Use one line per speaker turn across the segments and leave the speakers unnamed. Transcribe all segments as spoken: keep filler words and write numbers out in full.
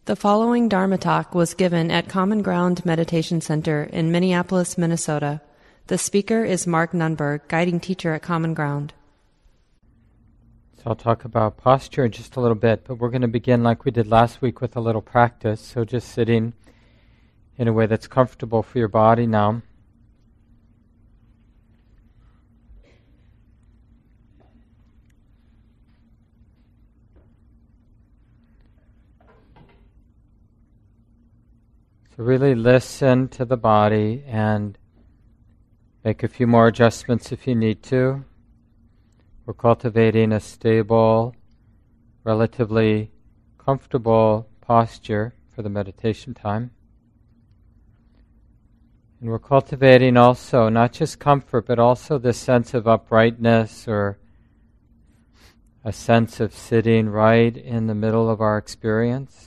The following Dharma talk was given at Common Ground Meditation Center in Minneapolis, Minnesota. The speaker is Mark Nunberg, guiding teacher at Common Ground.
So I'll talk about posture in just a little bit, but we're going to begin like we did last week with a little practice. So just sitting in a way that's comfortable for your body now. So really listen to the body and make a few more adjustments if you need to. We're cultivating a stable, relatively comfortable posture for the meditation time. And we're cultivating also not just comfort, but also this sense of uprightness or a sense of sitting right in the middle of our experience.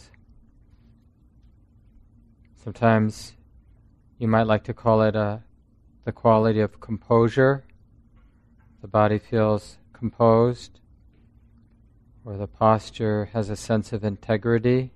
Sometimes you might like to call it a, the quality of composure. The body feels composed, or the posture has a sense of integrity.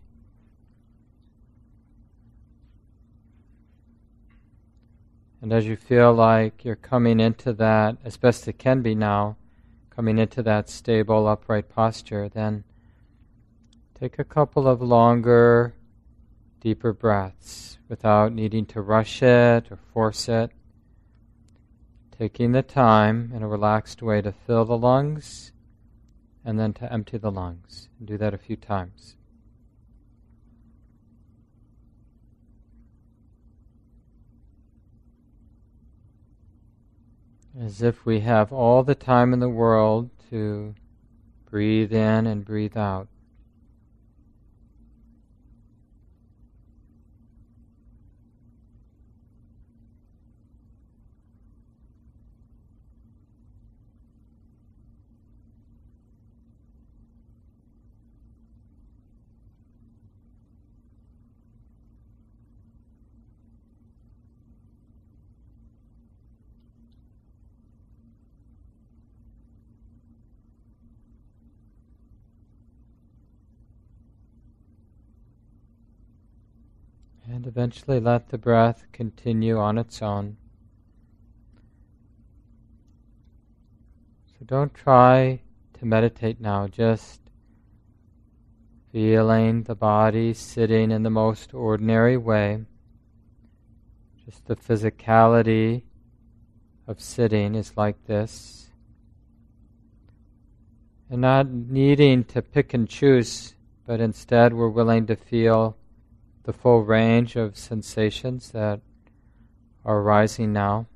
And as you feel like you're coming into that, as best it can be now, coming into that stable, upright posture, then take a couple of longer, deeper breaths without needing to rush it or force it. Taking the time in a relaxed way to fill the lungs and then to empty the lungs. And do that a few times. As if we have all the time in the world to breathe in and breathe out. And eventually let the breath continue on its own. So don't try to meditate now, just feeling the body sitting in the most ordinary way. Just the physicality of sitting is like this. And not needing to pick and choose, but instead we're willing to feel the full range of sensations that are arising now.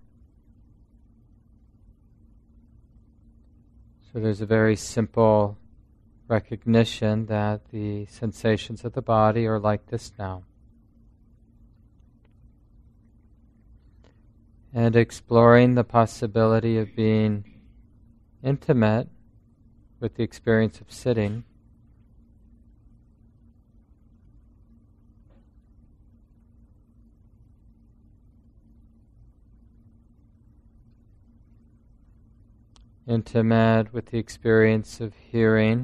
So there's a very simple recognition that the sensations of the body are like this now. And exploring the possibility of being intimate with the experience of sitting. Intimate with the experience of hearing.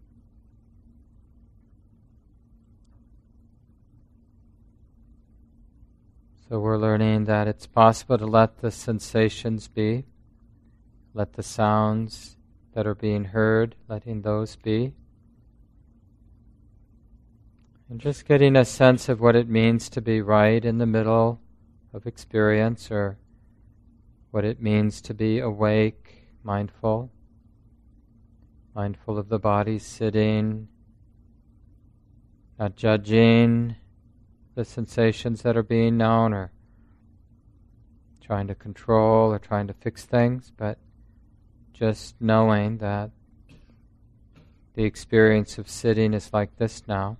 So we're learning that it's possible to let the sensations be, let the sounds that are being heard, letting those be. And just getting a sense of what it means to be right in the middle of experience, or what it means to be awake, mindful, mindful of the body sitting, not judging the sensations that are being known or trying to control or trying to fix things, but just knowing that the experience of sitting is like this now.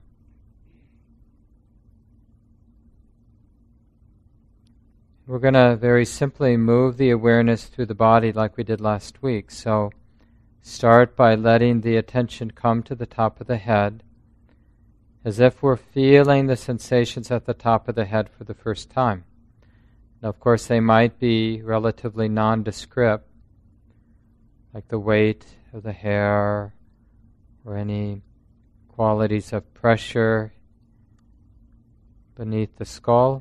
We're going to very simply move the awareness through the body like we did last week. So start by letting the attention come to the top of the head, as if we're feeling the sensations at the top of the head for the first time. Now, of course, they might be relatively nondescript, like the weight of the hair or any qualities of pressure beneath the skull.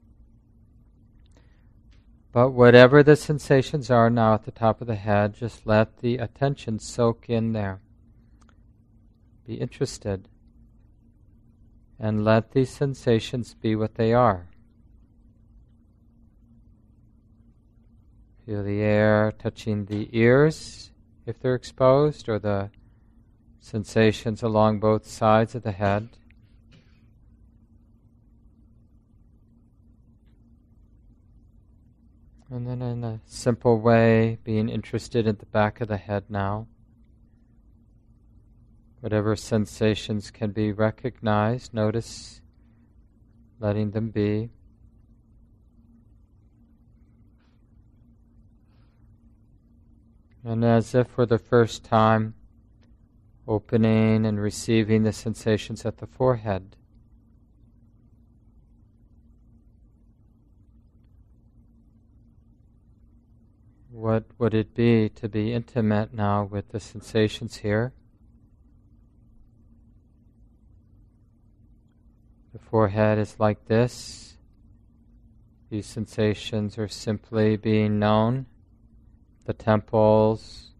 But whatever the sensations are now at the top of the head, just let the attention soak in there. Be interested. And let these sensations be what they are. Feel the air touching the ears, if they're exposed, or the sensations along both sides of the head. And then in a simple way, being interested at the back of the head now. Whatever sensations can be recognized, notice, letting them be. And as if for the first time, opening and receiving the sensations at the forehead. What would it be to be intimate now with the sensations here? The forehead is like this. These sensations are simply being known. The temples,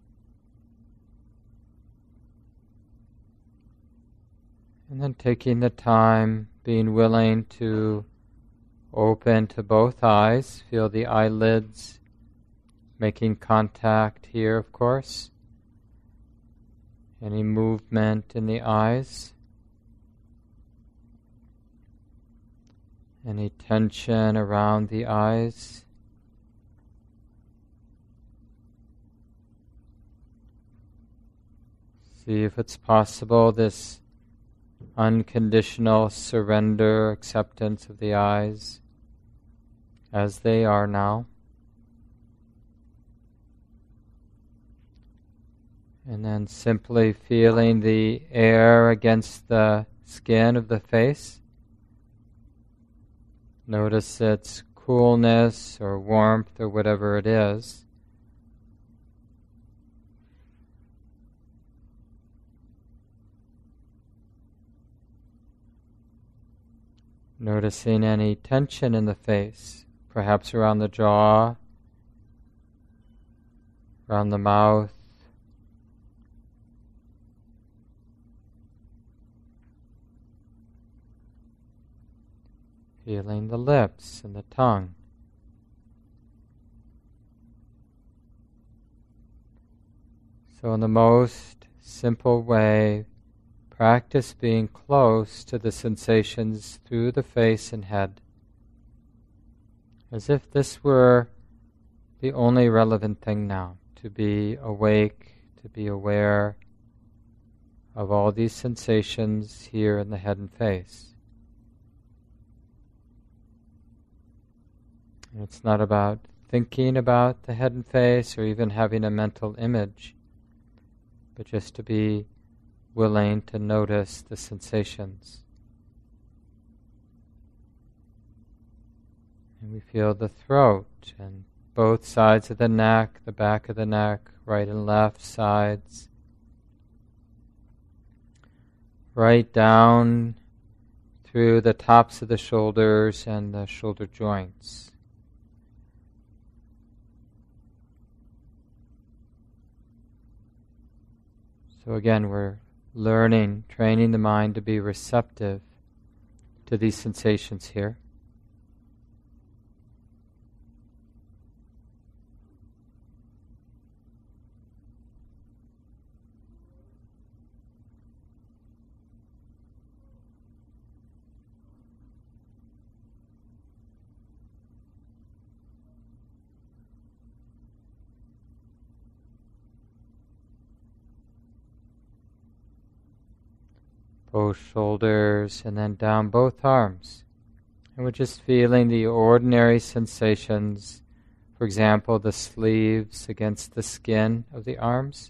and then taking the time, being willing to open to both eyes, feel the eyelids making contact here, of course. Any movement in the eyes, any tension around the eyes. See if it's possible, this unconditional surrender, acceptance of the eyes as they are now. And then simply feeling the air against the skin of the face. Notice its coolness or warmth or whatever it is. Noticing any tension in the face, perhaps around the jaw, around the mouth. Feeling the lips and the tongue. So in the most simple way, practice being close to the sensations through the face and head, as if this were the only relevant thing now, to be awake, to be aware of all these sensations here in the head and face. And it's not about thinking about the head and face or even having a mental image, but just to be willing to notice the sensations. And we feel the throat and both sides of the neck, the back of the neck, right and left sides, right down through the tops of the shoulders and the shoulder joints. So again, we're learning, training the mind to be receptive to these sensations here. Both shoulders and then down both arms. And we're just feeling the ordinary sensations, for example, the sleeves against the skin of the arms,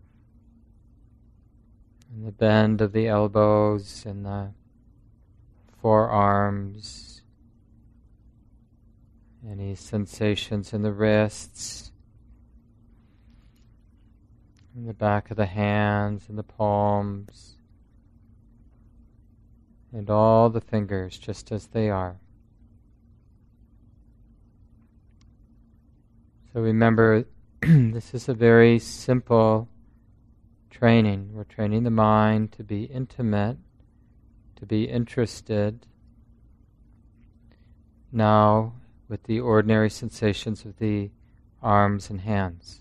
and the bend of the elbows and the forearms, any sensations in the wrists, in the back of the hands and the palms. and all the fingers just as they are. So remember, this is a very simple training. We're training the mind to be intimate, to be interested now with the ordinary sensations of the arms and hands.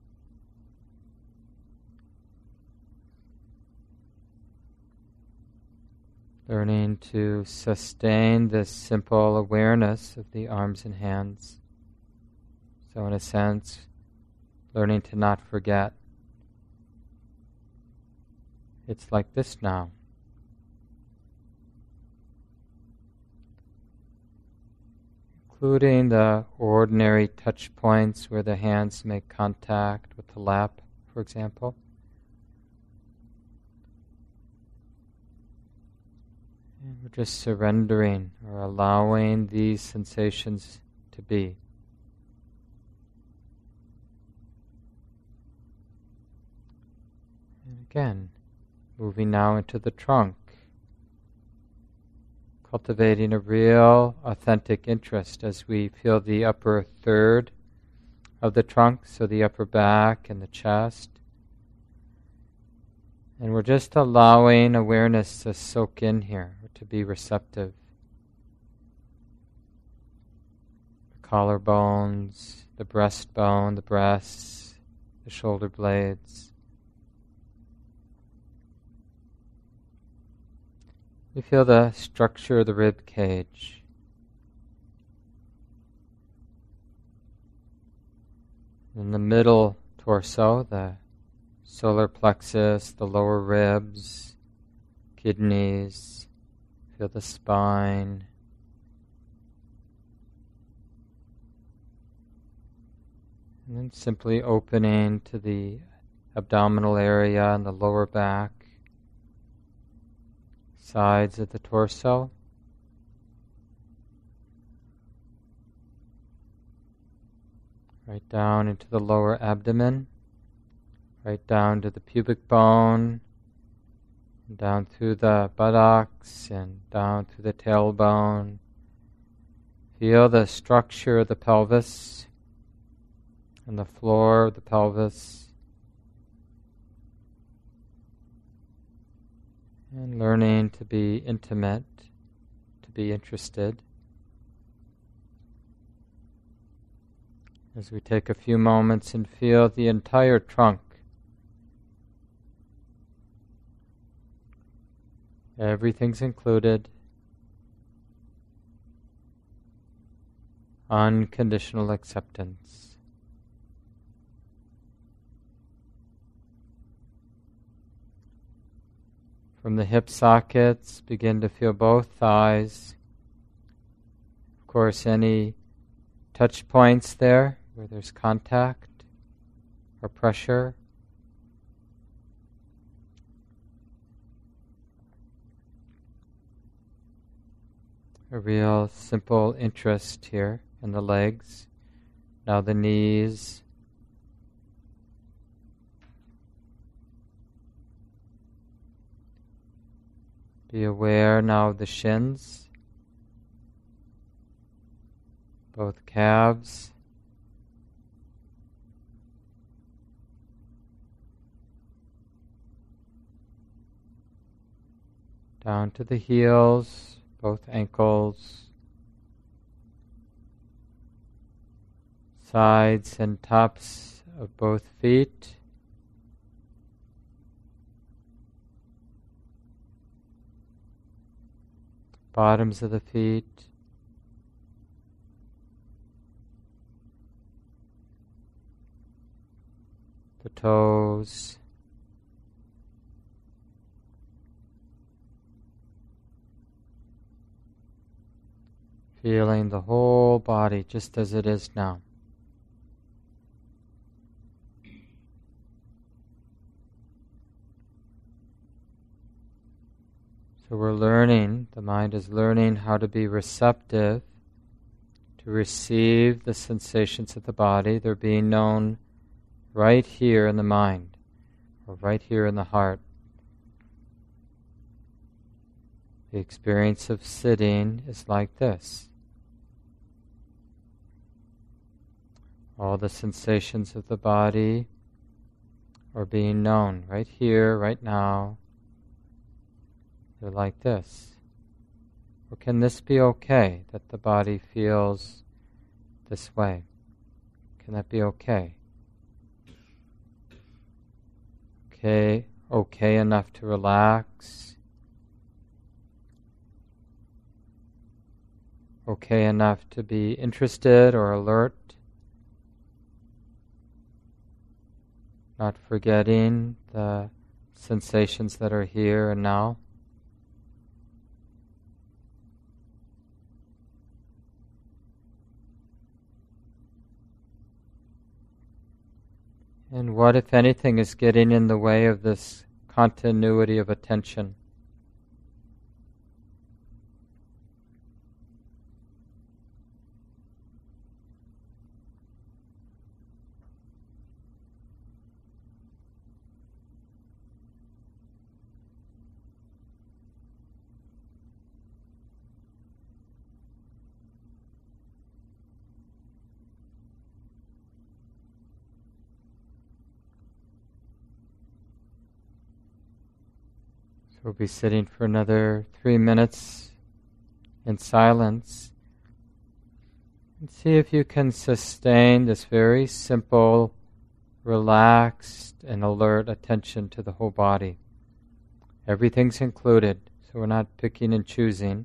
Learning to sustain this simple awareness of the arms and hands. So in a sense, learning to not forget. It's like this now. Including the ordinary touch points where the hands make contact with the lap, for example. And we're just surrendering or allowing these sensations to be. And again, moving now into the trunk. Cultivating a real, authentic interest as we feel the upper third of the trunk, so the upper back and the chest. And we're just allowing awareness to soak in here, or to be receptive. The collarbones, the breastbone, the breasts, the shoulder blades. You feel the structure of the rib cage. In the middle torso, the solar plexus, the lower ribs, kidneys, feel the spine. And then simply opening to the abdominal area and the lower back. Sides of the torso, right down into the lower abdomen, right down to the pubic bone, and down through the buttocks and down through the tailbone. Feel the structure of the pelvis and the floor of the pelvis. And learning to be intimate, to be interested. As we take a few moments and feel the entire trunk. Everything's included. Unconditional acceptance. From the hip sockets, begin to feel both thighs. Of course, any touch points there where there's contact or pressure. A real simple interest here in the legs. Now the knees. Be aware now of the shins, both calves, down to the heels, both ankles, sides and tops of both feet. Bottoms of the feet, the toes, feeling the whole body just as it is now. So we're learning, the mind is learning how to be receptive, to receive the sensations of the body. They're being known right here in the mind, or right here in the heart. The experience of sitting is like this. All the sensations of the body are being known right here, right now. They're like this. Or can this be okay, that the body feels this way? Can that be okay? Okay, okay enough to relax. Okay enough to be interested or alert. Not forgetting the sensations that are here and now. And what, if anything, is getting in the way of this continuity of attention? So we'll be sitting for another three minutes in silence. And see if you can sustain this very simple, relaxed and alert attention to the whole body. Everything's included, so we're not picking and choosing.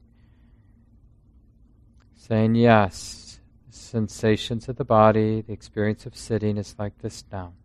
Saying yes, sensations of the body, the experience of sitting is like this now.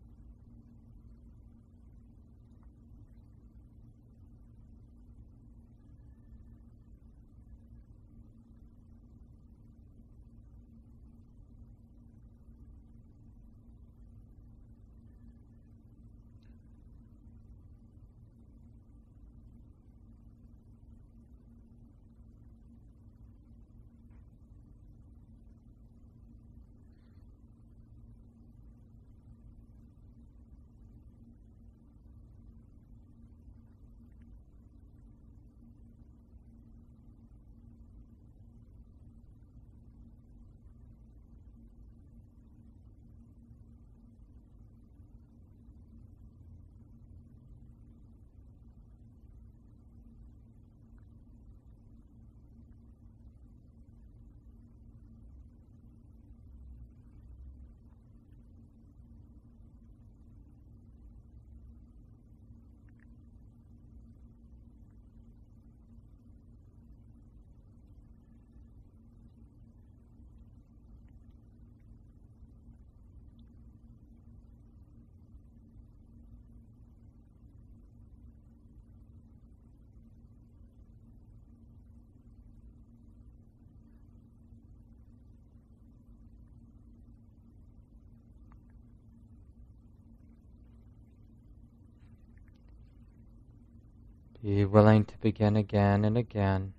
Be willing to begin again and again.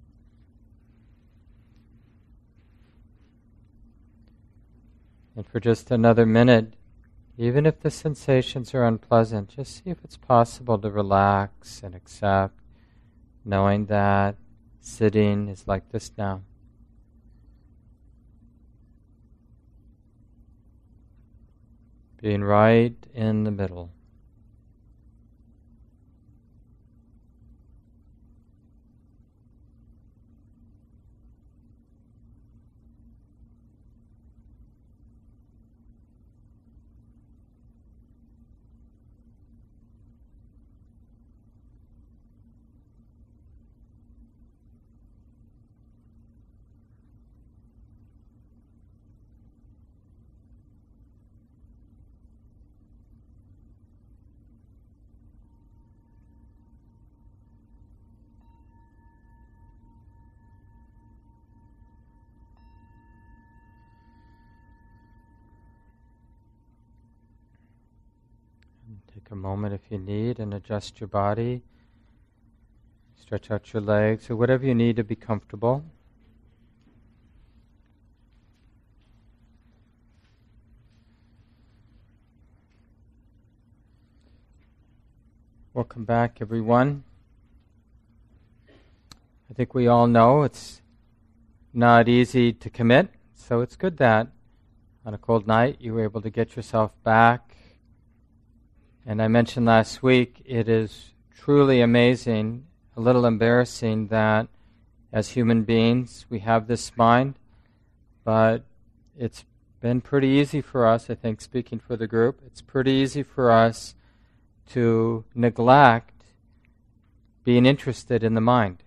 And for just another minute, even if the sensations are unpleasant, just see if it's possible to relax and accept, knowing that sitting is like this now. Being right in the middle. Take a moment if you need and adjust your body. Stretch out your legs or whatever you need to be comfortable. Welcome back, everyone. think we all know it's not easy to commit, so it's good that on a cold night you were able to get yourself back. And I mentioned last week, it is truly amazing, a little embarrassing that as human beings we have this mind, but it's been pretty easy for us, I think, speaking for the group, it's pretty easy for us to neglect being interested in the mind.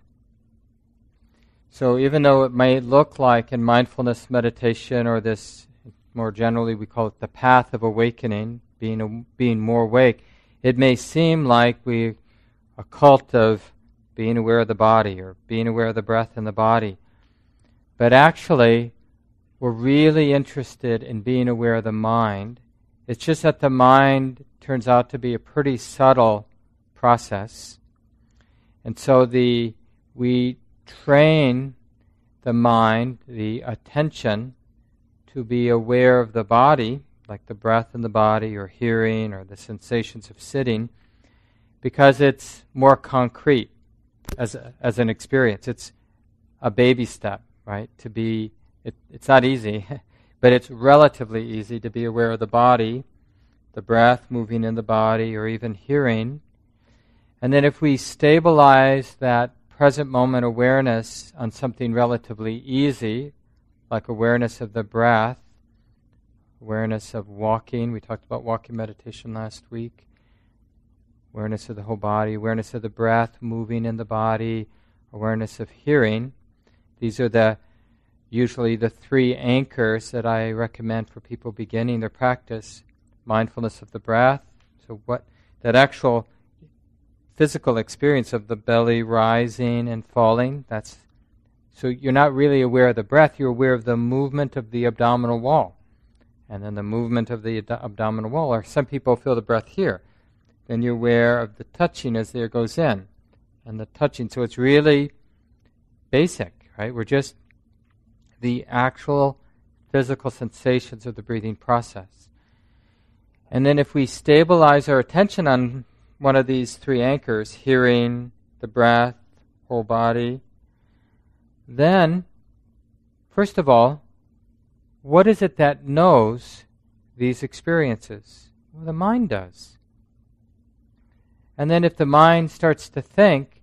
So even though it may look like in mindfulness meditation, or this, more generally we call it the path of awakening, being a, being more awake, it may seem like we a cult of being aware of the body or being aware of the breath in the body. But actually, we're really interested in being aware of the mind. It's just that the mind turns out to be a pretty subtle process. And so the we train the mind, the attention, to be aware of the body, like the breath in the body or hearing or the sensations of sitting, because it's more concrete as a, as an experience. It's a baby step, right? To be, it, it's not easy, but it's relatively easy to be aware of the body, the breath moving in the body, or even hearing. And then if we stabilize that present moment awareness on something relatively easy, like awareness of the breath, awareness of walking, we talked about walking meditation last week, awareness of the whole body, awareness of the breath moving in the body, awareness of hearing. These are the usually the three anchors that I recommend for people beginning their practice. Mindfulness of the breath, so what that actual physical experience of the belly rising and falling, that's so you're not really aware of the breath, you're aware of the movement of the abdominal wall. And then the movement of the ad- abdominal wall, or some people feel the breath here. Then you're aware of the touching as the air goes in, and the touching. So it's really basic, right? We're just the actual physical sensations of the breathing process. And then if we stabilize our attention on one of these three anchors, hearing, the breath, whole body, then, first of all, what is it that knows these experiences? Well, the mind does. And then if the mind starts to think,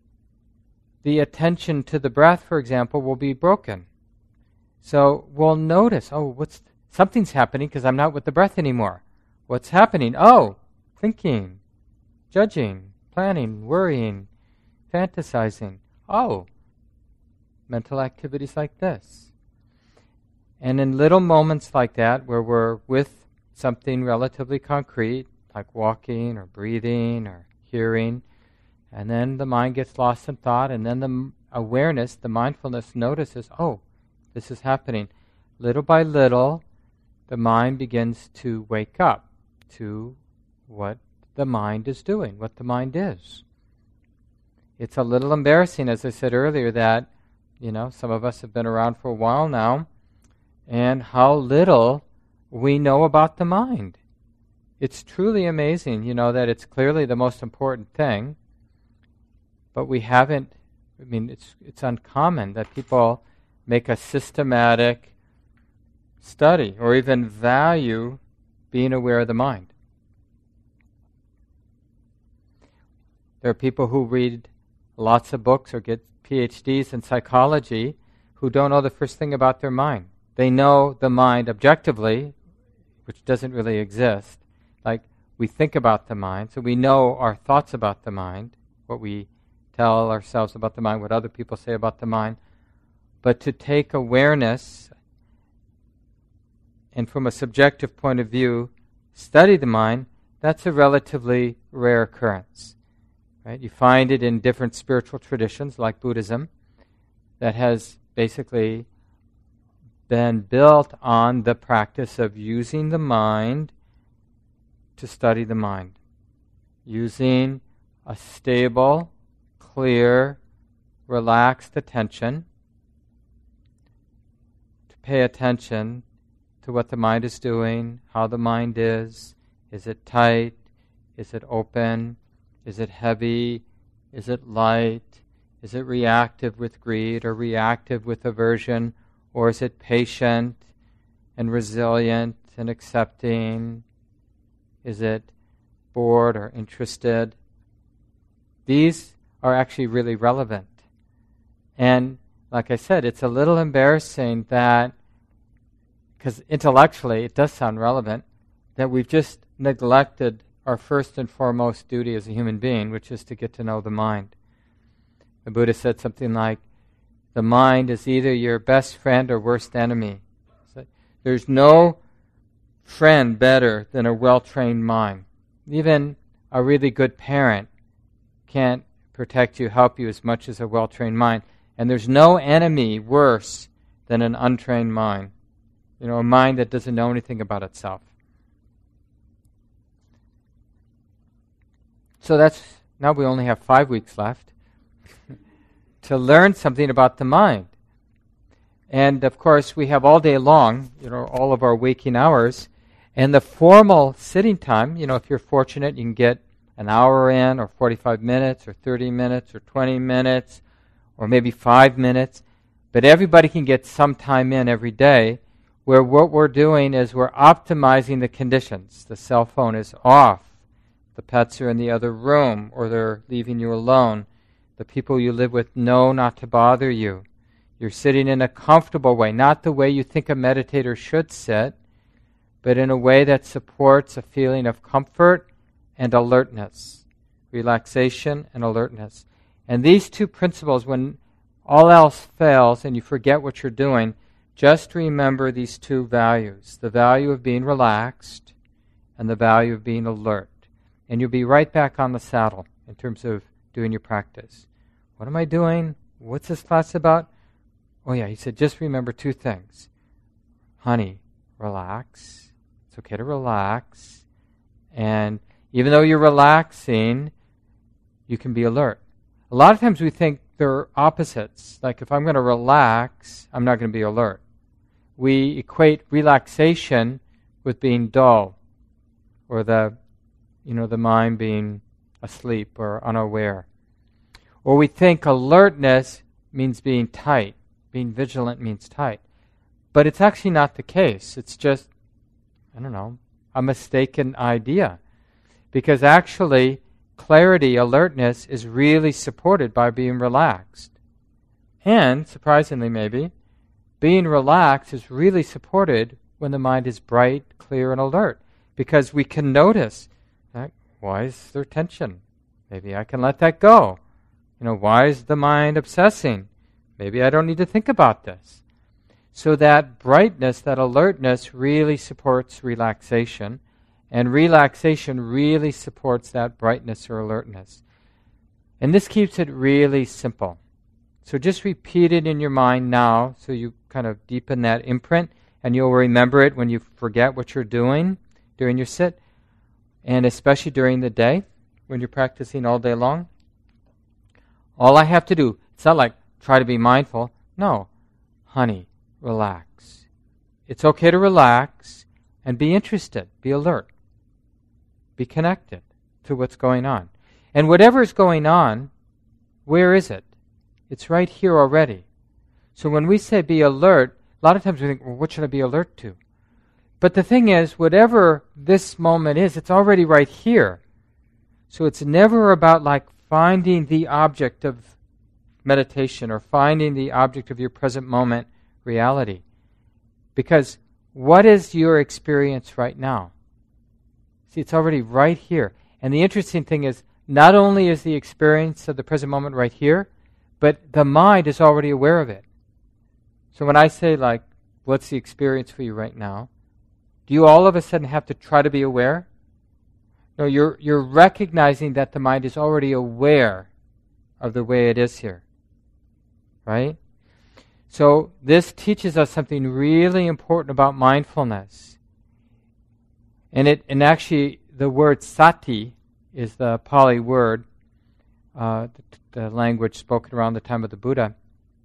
the attention to the breath, for example, will be broken. So we'll notice, oh, what's something's happening because I'm not with the breath anymore. What's happening? Oh, thinking, judging, planning, worrying, fantasizing. Oh, mental activities like this. And in little moments like that, where we're with something relatively concrete, like walking or breathing or hearing, and then the mind gets lost in thought, and then the awareness, the mindfulness notices, oh, this is happening. Little by little, the mind begins to wake up to what the mind is doing, what the mind is. It's a little embarrassing, as I said earlier, that, you know, some of us have been around for a while now, and how little we know about the mind. It's truly amazing, you know, that it's clearly the most important thing, but we haven't, I mean, it's it's uncommon that people make a systematic study or even value being aware of the mind. There are people who read lots of books or get P H Ds in psychology who don't know the first thing about their mind. They know the mind objectively, which doesn't really exist. Like, we think about the mind, so we know our thoughts about the mind, what we tell ourselves about the mind, what other people say about the mind. But to take awareness and from a subjective point of view study the mind, that's a relatively rare occurrence. Right? You find it in different spiritual traditions like Buddhism that has basically been built on the practice of using the mind to study the mind. Using a stable, clear, relaxed attention to pay attention to what the mind is doing, how the mind is. Is it tight? Is it open? Is it heavy? Is it light? Is it reactive with greed or reactive with aversion? Or is it patient and resilient and accepting? Is it bored or interested? These are actually really relevant. And like I said, it's a little embarrassing that, because intellectually it does sound relevant, that we've just neglected our first and foremost duty as a human being, which is to get to know the mind. The Buddha said something like, the mind is either your best friend or worst enemy. So there's no friend better than a well-trained mind. Even a really good parent can't protect you, help you as much as a well-trained mind. And there's no enemy worse than an untrained mind. You know, a mind that doesn't know anything about itself. So that's, now we only have five weeks left to learn something about the mind. And of course, we have all day long, you know, all of our waking hours. And the formal sitting time, you know, if you're fortunate, you can get an hour in, or forty-five minutes, or thirty minutes, or twenty minutes, or maybe five minutes. But everybody can get some time in every day, where what we're doing is we're optimizing the conditions. The cell phone is off. The pets are in the other room, or they're leaving you alone. The people you live with know not to bother you. You're sitting in a comfortable way, not the way you think a meditator should sit, but in a way that supports a feeling of comfort and alertness, relaxation and alertness. And these two principles, when all else fails and you forget what you're doing, just remember these two values, the value of being relaxed and the value of being alert. And you'll be right back on the saddle in terms of doing your practice. What am I doing? What's this class about? Oh yeah, he said, just remember two things. Honey, relax. It's okay to relax. And even though you're relaxing, you can be alert. A lot of times we think they're opposites. Like if I'm going to relax, I'm not going to be alert. We equate relaxation with being dull, or the, you know, the mind being asleep or unaware. Or we think alertness means being tight. Being vigilant means tight. But it's actually not the case. It's just, I don't know, a mistaken idea. Because actually, clarity, alertness is really supported by being relaxed. And, surprisingly maybe, being relaxed is really supported when the mind is bright, clear, and alert. Because we can notice, like, why is there tension? Maybe I can let that go. You know, why is the mind obsessing? Maybe I don't need to think about this. So that brightness, that alertness really supports relaxation, and relaxation really supports that brightness or alertness. And this keeps it really simple. So just repeat it in your mind now, so you kind of deepen that imprint, and you'll remember it when you forget what you're doing during your sit, and especially during the day when you're practicing all day long. All I have to do, it's not like try to be mindful. No, honey, relax. It's okay to relax and be interested, be alert, be connected to what's going on. And whatever is going on, where is it? It's right here already. So when we say be alert, a lot of times we think, well, what should I be alert to? But the thing is, whatever this moment is, it's already right here. So it's never about like finding the object of meditation or finding the object of your present moment reality. Because what is your experience right now? See, it's already right here. And the interesting thing is, not only is the experience of the present moment right here, but the mind is already aware of it. So when I say, like, what's the experience for you right now? Do you all of a sudden have to try to be aware? No, you're you're recognizing that the mind is already aware of the way it is here. Right? So this teaches us something really important about mindfulness. And it and actually the word sati is the Pali word, uh, the, the language spoken around the time of the Buddha.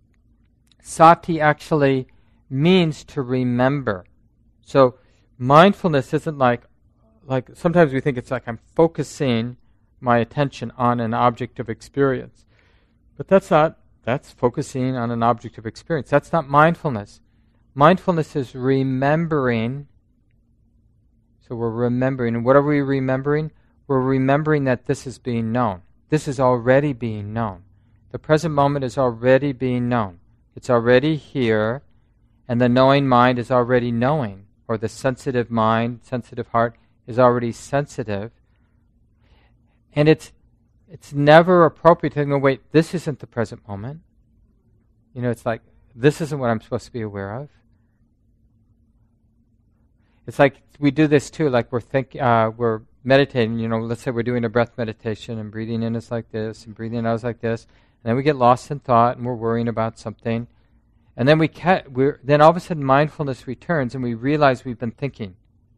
Sati actually means to remember. So mindfulness isn't like, like sometimes we think it's like I'm focusing my attention on an object of experience. But that's not, that's focusing on an object of experience. That's not mindfulness. Mindfulness is remembering. So we're remembering. And what are we remembering? We're remembering that this is being known. This is already being known. The present moment is already being known. It's already here, and the knowing mind is already knowing, or the sensitive mind, sensitive heart, is already sensitive. And it's it's never appropriate to go, wait, this isn't the present moment. You know, it's like, this isn't what I'm supposed to be aware of. It's like we do this too, like we're think, uh, we're meditating, you know, let's say we're doing a breath meditation and breathing in is like this and breathing out is like this, and then we get lost in thought and we're worrying about something. And then we ca- we're, then all of a sudden mindfulness returns and we realize we've been thinking.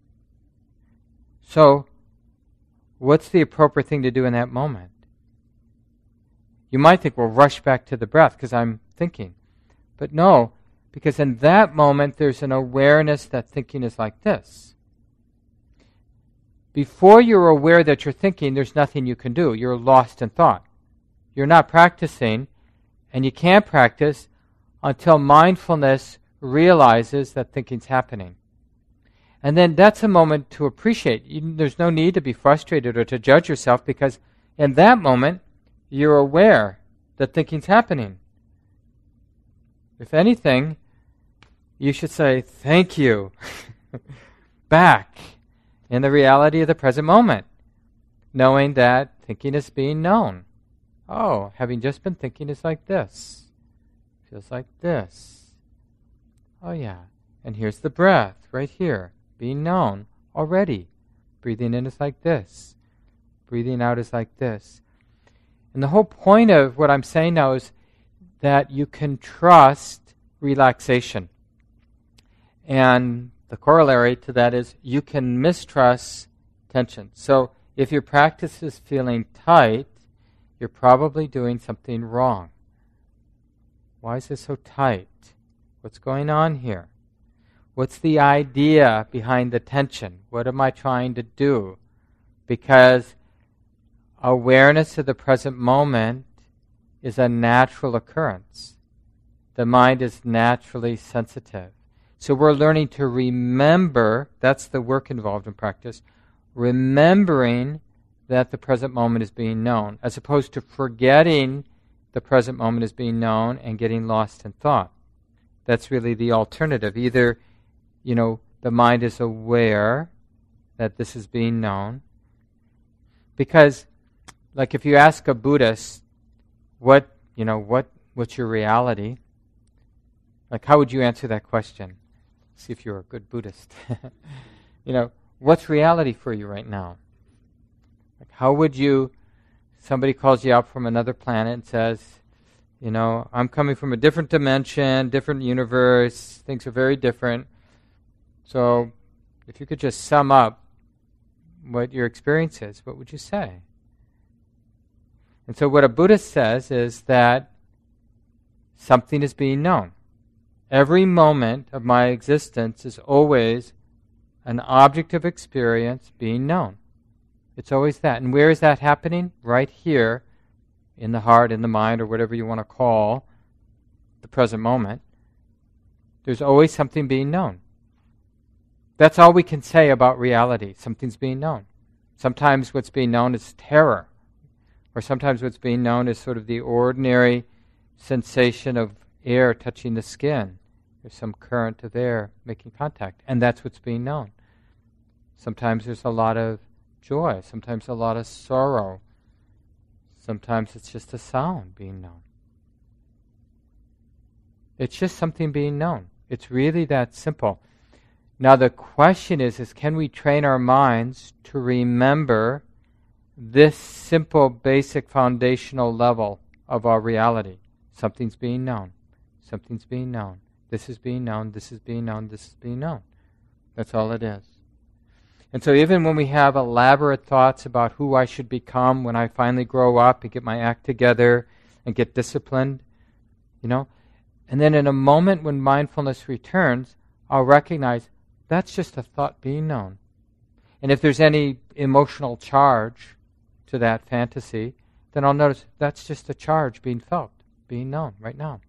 So, what's the appropriate thing to do in that moment? You might think, well, rush back to the breath because I'm thinking. But no, because in that moment there's an awareness that thinking is like this. Before you're aware that you're thinking, there's nothing you can do. You're lost in thought. You're not practicing, and you can't practice until mindfulness realizes that thinking's happening. And then that's a moment to appreciate. You, there's no need to be frustrated or to judge yourself, because in that moment, you're aware that thinking's happening. If anything, you should say, thank you, back in the reality of the present moment, knowing that thinking is being known. Oh, having just been thinking is like this. Feels like this. Oh yeah, and here's the breath right here, being known already. Breathing in is like this. Breathing out is like this. And the whole point of what I'm saying now is that you can trust relaxation. And the corollary to that is you can mistrust tension. So if your practice is feeling tight, you're probably doing something wrong. Why is this so tight? What's going on here? What's the idea behind the tension? What am I trying to do? Because awareness of the present moment is a natural occurrence. The mind is naturally sensitive. So we're learning to remember, that's the work involved in practice, remembering that the present moment is being known, as opposed to forgetting the present moment is being known and getting lost in thought. That's really the alternative. Either, you know, the mind is aware that this is being known. Because, like if you ask a Buddhist, what, you know, what, what's your reality? Like how would you answer that question? See if you're a good Buddhist. You know, what's reality for you right now? Like how would you, somebody calls you up from another planet and says, you know, I'm coming from a different dimension, different universe, things are very different. So if you could just sum up what your experience is, what would you say? And so what a Buddhist says is that something is being known. Every moment of my existence is always an object of experience being known. It's always that. And where is that happening? Right here in the heart, in the mind, or whatever you want to call the present moment. There's always something being known. That's all we can say about reality. Something's being known. Sometimes what's being known is terror. Or sometimes what's being known is sort of the ordinary sensation of air touching the skin. There's some current of air making contact, and that's what's being known. Sometimes there's a lot of joy, sometimes a lot of sorrow. Sometimes it's just a sound being known. It's just something being known. It's really that simple. Now the question is, is can we train our minds to remember this simple, basic, foundational level of our reality? Something's being known. Something's being known. This is being known. This is being known. This is being known. That's all it is. And so even when we have elaborate thoughts about who I should become when I finally grow up and get my act together and get disciplined, you know, and then in a moment when mindfulness returns, I'll recognize that's just a thought being known. And if there's any emotional charge to that fantasy, then I'll notice that's just a charge being felt, being known right now.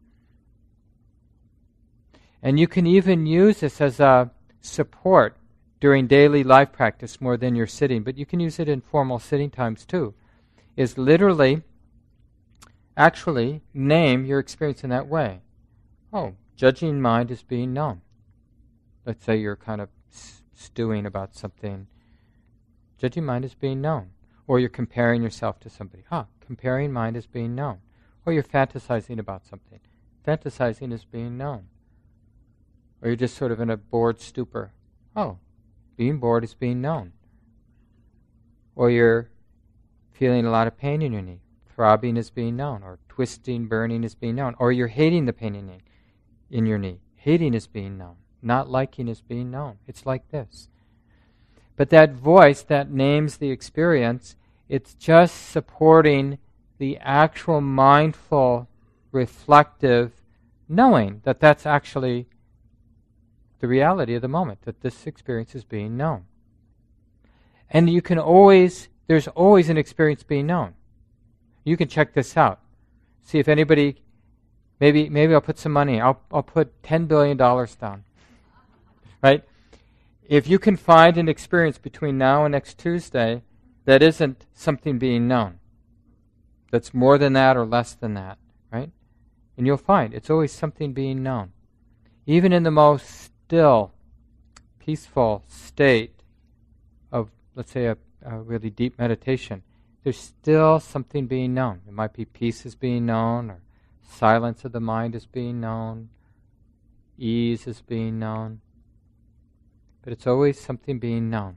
And you can even use this as a support during daily life practice more than you're sitting, but you can use it in formal sitting times too, is literally, actually, name your experience in that way. Oh, judging mind is being known. Let's say you're kind of stewing about something. Judging mind is being known. Or you're comparing yourself to somebody. Ah, comparing mind is being known. Or you're fantasizing about something. Fantasizing is being known. Or you're just sort of in a bored stupor. Oh, being bored is being known. Or you're feeling a lot of pain in your knee. Throbbing is being known. Or twisting, burning is being known. Or you're hating the pain in, knee, in your knee. Hating is being known. Not liking is being known. It's like this. But that voice that names the experience, it's just supporting the actual mindful, reflective knowing that that's actually the reality of the moment, that this experience is being known. And you can always, there's always an experience being known. You can check this out. See if anybody, maybe maybe I'll put some money, I'll I'll put ten billion dollars down. Right? If you can find an experience between now and next Tuesday that isn't something being known, that's more than that or less than that, right? And you'll find it's always something being known. Even in the most still, peaceful state of, let's say, a, a really deep meditation, there's still something being known. It might be peace is being known, or silence of the mind is being known, ease is being known. But it's always something being known.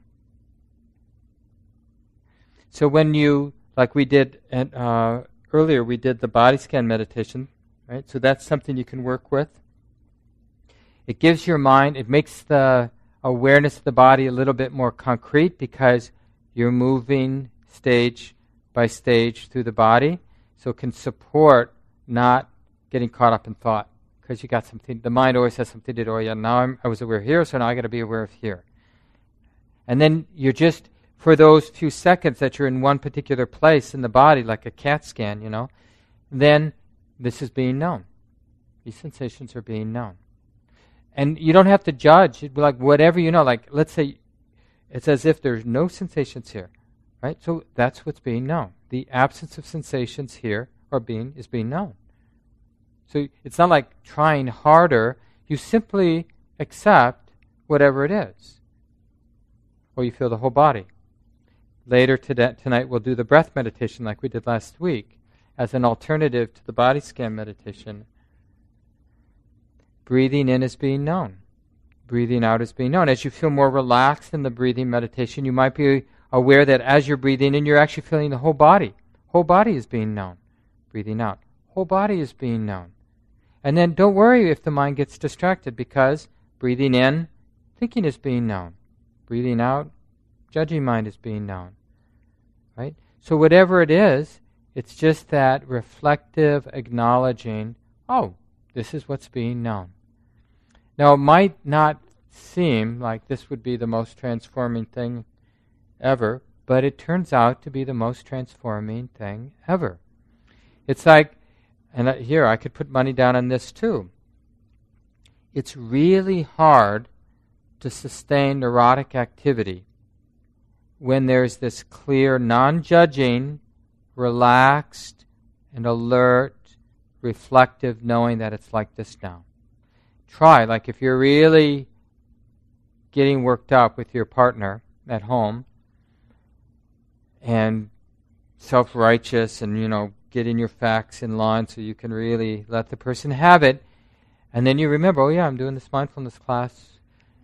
So when you, like we did at, uh, earlier, we did the body scan meditation, right? So that's something you can work with. It gives your mind, it makes the awareness of the body a little bit more concrete because you're moving stage by stage through the body, so it can support not getting caught up in thought. Because you got something, the mind always has something to do. Oh yeah, now I'm, I was aware here, so now I got to be aware of here. And then you're just, for those few seconds that you're in one particular place in the body, like a CAT scan, you know, then this is being known. These sensations are being known. And you don't have to judge. It'd be like whatever you know. Like, let's say it's as if there's no sensations here, right? So that's what's being known. The absence of sensations here are being is being known. So it's not like trying harder. You simply accept whatever it is. Or you feel the whole body. Later today, tonight we'll do the breath meditation like we did last week as an alternative to the body scan meditation. Breathing in is being known. Breathing out is being known. As you feel more relaxed in the breathing meditation, you might be aware that as you're breathing in, you're actually feeling the whole body. Whole body is being known. Breathing out. Whole body is being known. And then don't worry if the mind gets distracted because breathing in, thinking is being known. Breathing out, judging mind is being known. Right? So whatever it is, it's just that reflective acknowledging, oh, this is what's being known. Now it might not seem like this would be the most transforming thing ever, but it turns out to be the most transforming thing ever. It's like, and here I could put money down on this too. It's really hard to sustain neurotic activity when there's this clear, non-judging, relaxed, and alert, reflective knowing that it's like this now. Try, like if you're really getting worked up with your partner at home and self-righteous and, you know, getting your facts in line so you can really let the person have it, and then you remember, oh yeah, I'm doing this mindfulness class.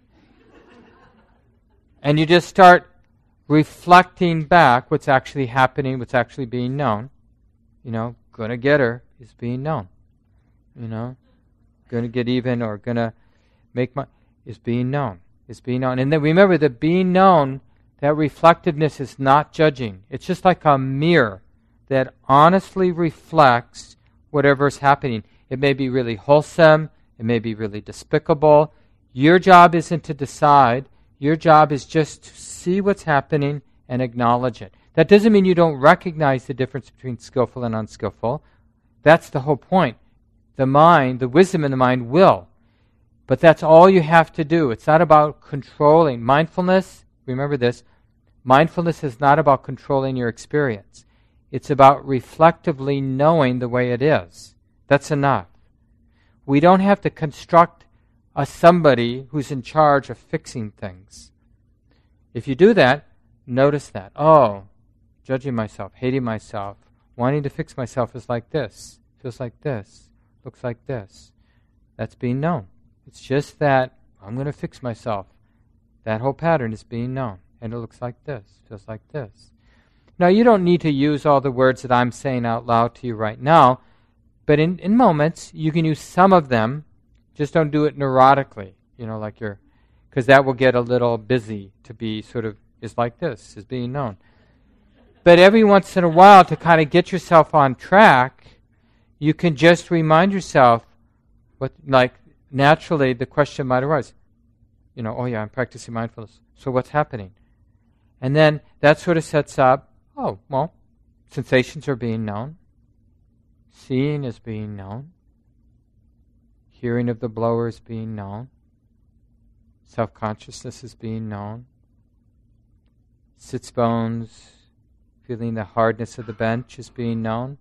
And you just start reflecting back what's actually happening, what's actually being known. You know, gonna get her is being known. You know, gonna get even or gonna make my is being known. Is being known. And then remember that being known, that reflectiveness is not judging. It's just like a mirror that honestly reflects whatever's happening. It may be really wholesome. It may be really despicable. Your job isn't to decide. Your job is just to see what's happening and acknowledge it. That doesn't mean you don't recognize the difference between skillful and unskillful. That's the whole point. The mind, the wisdom in the mind will. But that's all you have to do. It's not about controlling. Mindfulness, remember this, mindfulness is not about controlling your experience. It's about reflectively knowing the way it is. That's enough. We don't have to construct a somebody who's in charge of fixing things. If you do that, notice that. Oh, judging myself, hating myself, wanting to fix myself is like this, feels like this, looks like this. That's being known. It's just that I'm going to fix myself. That whole pattern is being known. And it looks like this, feels like this. Now, you don't need to use all the words that I'm saying out loud to you right now, but in, in moments, you can use some of them. Just don't do it neurotically, you know, like you're, because that will get a little busy to be sort of, is like this, is being known. But every once in a while, to kind of get yourself on track, you can just remind yourself, what, like, naturally the question might arise, you know, oh yeah, I'm practicing mindfulness, so what's happening? And then that sort of sets up, oh, well, sensations are being known, seeing is being known, hearing of the blower is being known, self-consciousness is being known, sits bones, feeling the hardness of the bench is being known,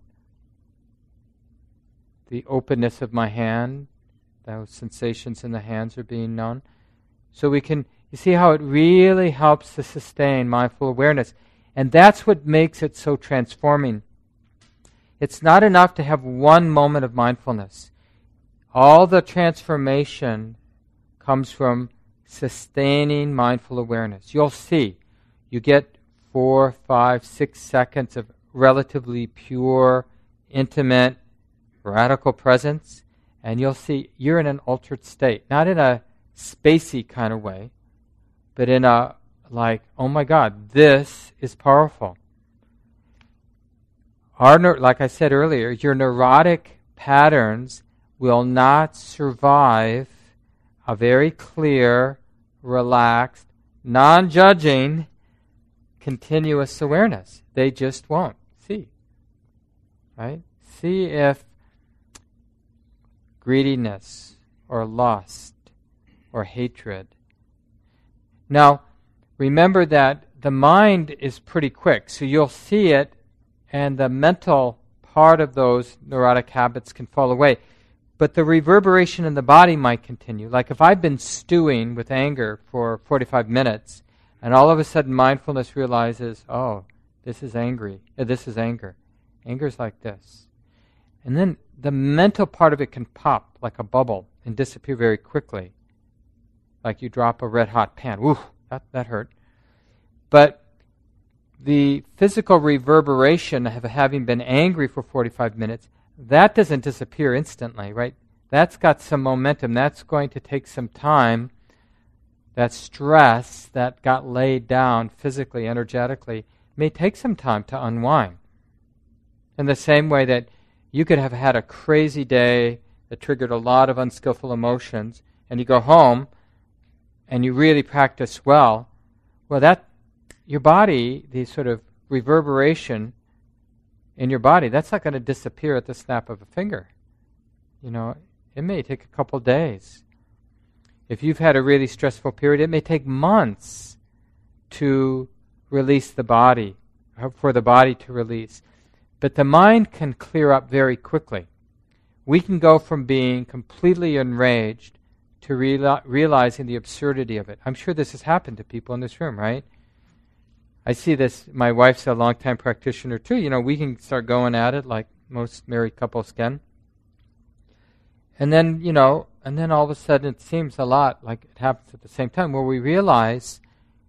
the openness of my hand, those sensations in the hands are being known. So we can, you see how it really helps to sustain mindful awareness. And that's what makes it so transforming. It's not enough to have one moment of mindfulness. All the transformation comes from sustaining mindful awareness. You'll see, you get four, five, six seconds of relatively pure, intimate, radical presence, and you'll see you're in an altered state. Not in a spacey kind of way, but in a, like, oh my God, this is powerful. Our, like I said earlier, your neurotic patterns will not survive a very clear, relaxed, non-judging, continuous awareness. They just won't. See. Right? See if greediness or lust or hatred. Now, remember that the mind is pretty quick, so you'll see it and the mental part of those neurotic habits can fall away. But the reverberation in the body might continue. Like if I've been stewing with anger for forty-five minutes, and all of a sudden mindfulness realizes, oh, this is angry, uh, this is anger. Anger is like this. And then the mental part of it can pop like a bubble and disappear very quickly. Like you drop a red-hot pan. Woo, that, that hurt. But the physical reverberation of having been angry for forty-five minutes, that doesn't disappear instantly, right? That's got some momentum. That's going to take some time. That stress that got laid down physically, energetically, may take some time to unwind. In the same way that you could have had a crazy day that triggered a lot of unskillful emotions, and you go home and you really practice well, well, that your body, the sort of reverberation in your body, that's not going to disappear at the snap of a finger. You know, it may take a couple days. If you've had a really stressful period, it may take months to release the body, for the body to release. But the mind can clear up very quickly. We can go from being completely enraged to reali- realizing the absurdity of it. I'm sure this has happened to people in this room, right? I see this, my wife's a long-time practitioner too. You know, we can start going at it like most married couples can. And then, you know, and then all of a sudden it seems a lot like it happens at the same time where we realize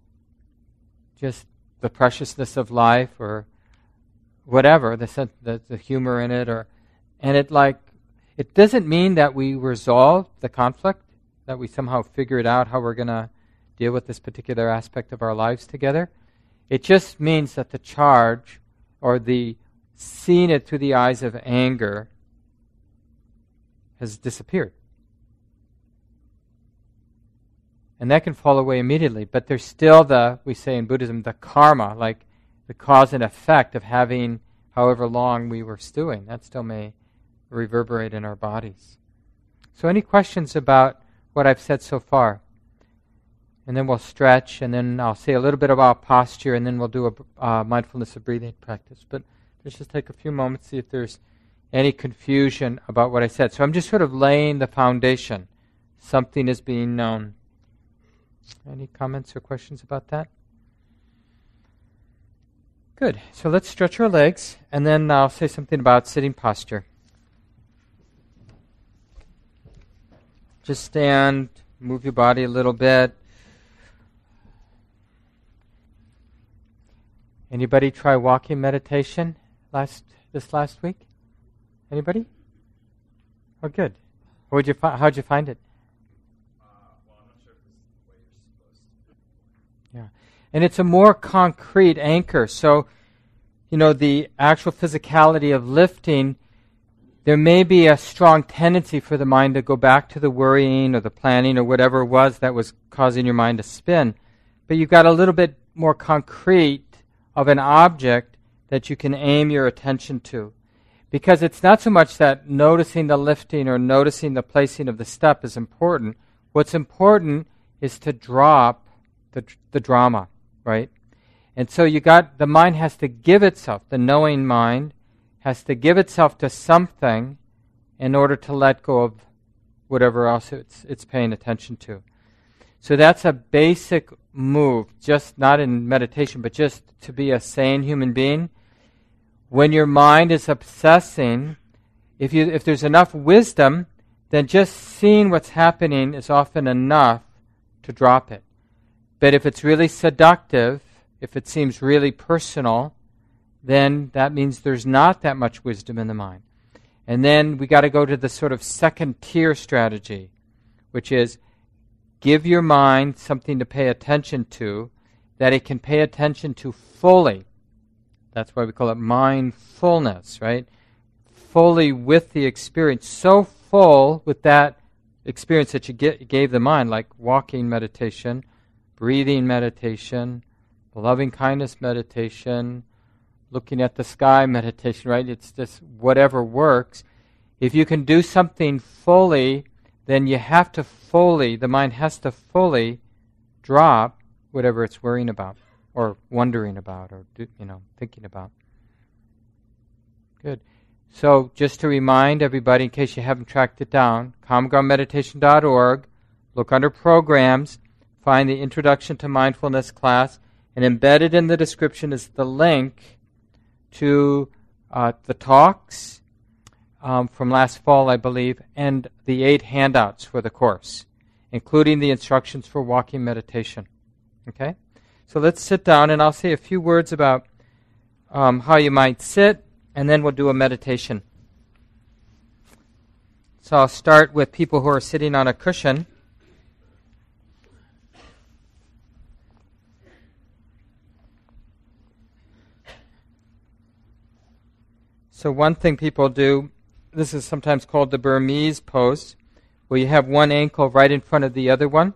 just the preciousness of life or whatever, the, sense, the, the humor in it, or and it like, it doesn't mean that we resolve the conflict, that we somehow figured out how we're going to deal with this particular aspect of our lives together. It just means that the charge or the seeing it through the eyes of anger has disappeared. And that can fall away immediately, but there's still the, we say in Buddhism, the karma, like the cause and effect of having however long we were stewing. That still may reverberate in our bodies. So any questions about what I've said so far? And then we'll stretch, and then I'll say a little bit about posture, and then we'll do a uh, mindfulness of breathing practice. But let's just take a few moments, see if there's any confusion about what I said. So I'm just sort of laying the foundation. Something is being known. Any comments or questions about that? Good. So let's stretch our legs, and then I'll say something about sitting posture. Just stand, move your body a little bit. Anybody try walking meditation last this last week? Anybody? Oh, good. What'd you fi- how'd you find it?
Uh, well, I'm not sure if this is the way you're supposed to.
Yeah. And it's a more concrete anchor. So, you know, the actual physicality of lifting, there may be a strong tendency for the mind to go back to the worrying or the planning or whatever it was that was causing your mind to spin. But you've got a little bit more concrete of an object that you can aim your attention to. Because it's not so much that noticing the lifting or noticing the placing of the step is important. What's important is to drop the the drama, right? And so you got, the mind has to give itself, the knowing mind has to give itself to something in order to let go of whatever else it's it's paying attention to. So that's a basic move, just not in meditation, but just to be a sane human being. When your mind is obsessing, if you if there's enough wisdom, then just seeing what's happening is often enough to drop it. But if it's really seductive, if it seems really personal, then that means there's not that much wisdom in the mind. And then we got to go to the sort of second tier strategy, which is give your mind something to pay attention to that it can pay attention to fully. That's why we call it mindfulness, right? Fully with the experience, so full with that experience that you get, gave the mind, like walking meditation, breathing meditation, loving kindness meditation, looking at the sky meditation, right? It's just whatever works. If you can do something fully, then you have to fully, the mind has to fully drop whatever it's worrying about or wondering about or, you know, thinking about. Good. So just to remind everybody, in case you haven't tracked it down, common ground meditation dot org, look under programs, find the Introduction to Mindfulness class, and embedded in the description is the link to uh, the talks um, from last fall, I believe, and the eight handouts for the course, including the instructions for walking meditation. Okay? So let's sit down, and I'll say a few words about um, how you might sit, and then we'll do a meditation. So I'll start with people who are sitting on a cushion. So one thing people do, this is sometimes called the Burmese pose, where you have one ankle right in front of the other one.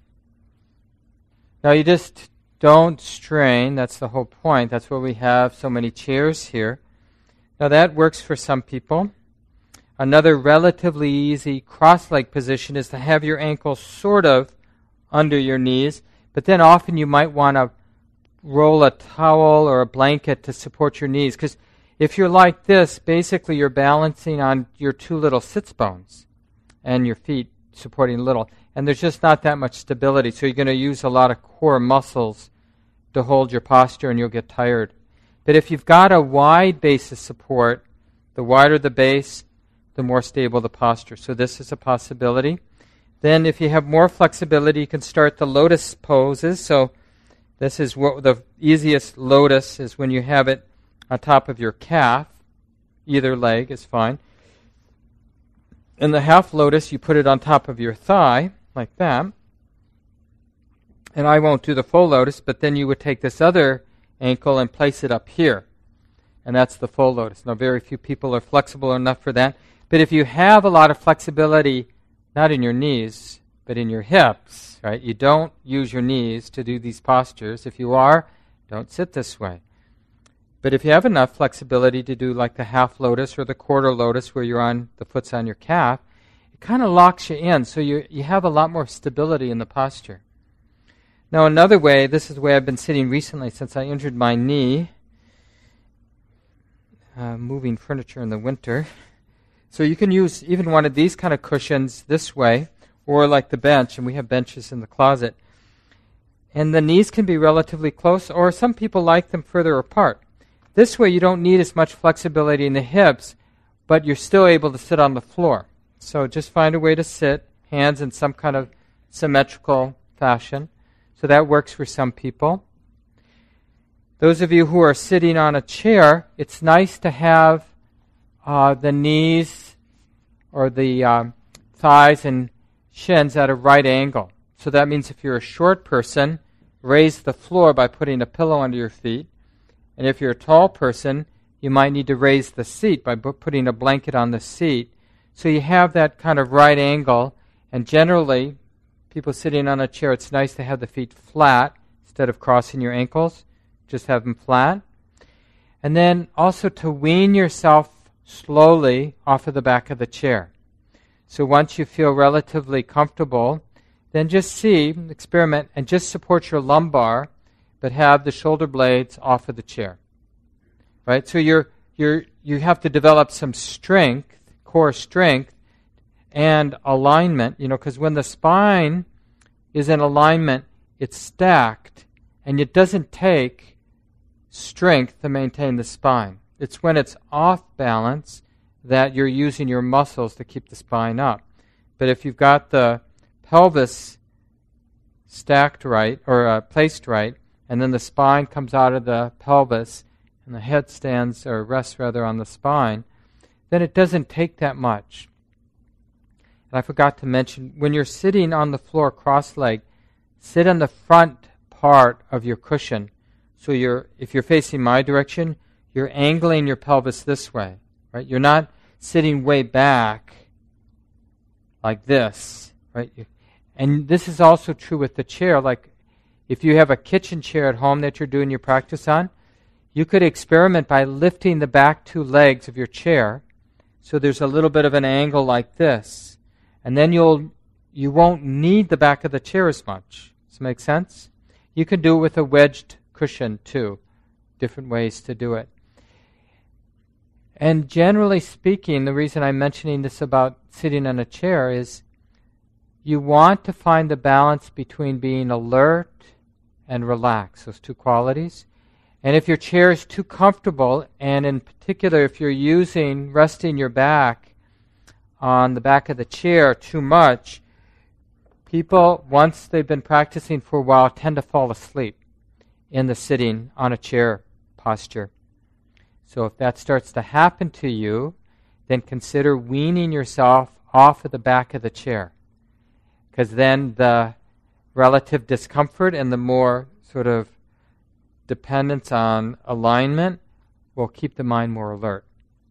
Now you just don't strain, that's the whole point. That's why we have so many chairs here. Now that works for some people. Another relatively easy cross-leg position is to have your ankles sort of under your knees, but then often you might want to roll a towel or a blanket to support your knees, because if you're like this, basically you're balancing on your two little sits bones and your feet supporting a little. And there's just not that much stability, so you're going to use a lot of core muscles to hold your posture and you'll get tired. But if you've got a wide base of support, the wider the base, the more stable the posture. So this is a possibility. Then if you have more flexibility, you can start the lotus poses. So this is what the easiest lotus is, when you have it on top of your calf. Either leg is fine. In the half lotus, you put it on top of your thigh, like that. And I won't do the full lotus, but then you would take this other ankle and place it up here. And that's the full lotus. Now, very few people are flexible enough for that. But if you have a lot of flexibility, not in your knees, but in your hips, right? You don't use your knees to do these postures. If you are, don't sit this way. But if you have enough flexibility to do like the half lotus or the quarter lotus where you're on, the foot's on your calf, it kind of locks you in, so you you have a lot more stability in the posture. Now another way, this is the way I've been sitting recently since I injured my knee, uh, moving furniture in the winter. So you can use even one of these kind of cushions this way, or like the bench, and we have benches in the closet. And the knees can be relatively close, or some people like them further apart. This way you don't need as much flexibility in the hips, but you're still able to sit on the floor. So just find a way to sit, hands in some kind of symmetrical fashion. So that works for some people. Those of you who are sitting on a chair, it's nice to have uh, the knees or the um, thighs and shins at a right angle. So that means if you're a short person, raise the floor by putting a pillow under your feet. And if you're a tall person, you might need to raise the seat by putting a blanket on the seat. So you have that kind of right angle. And generally, people sitting on a chair, it's nice to have the feet flat instead of crossing your ankles. Just have them flat. And then also to wean yourself slowly off of the back of the chair. So once you feel relatively comfortable, then just see, experiment, and just support your lumbar, but have the shoulder blades off of the chair. Right? So you're you're you have to develop some strength, core strength, and alignment, you know, because when the spine is in alignment, it's stacked, and it doesn't take strength to maintain the spine. It's when it's off balance that you're using your muscles to keep the spine up. But if you've got the pelvis stacked right, or uh, placed right, and then the spine comes out of the pelvis, and the head stands, or rests rather, on the spine, then it doesn't take that much. And I forgot to mention, when you're sitting on the floor cross-legged, sit on the front part of your cushion. So you're, if you're facing my direction, you're angling your pelvis this way, right? You're not sitting way back like this, right? And this is also true with the chair. Like if you have a kitchen chair at home that you're doing your practice on, you could experiment by lifting the back two legs of your chair so there's a little bit of an angle like this. And then you'll you won't need the back of the chair as much. Does that make sense? You can do it with a wedged cushion too. Different ways to do it. And generally speaking, the reason I'm mentioning this about sitting on a chair is you want to find the balance between being alert and relaxed, those two qualities. And if your chair is too comfortable, and in particular if you're using, resting your back on the back of the chair too much, people, once they've been practicing for a while, tend to fall asleep in the sitting on a chair posture. So if that starts to happen to you, then consider weaning yourself off of the back of the chair. Because then the relative discomfort and the more sort of dependence on alignment will keep the mind more alert.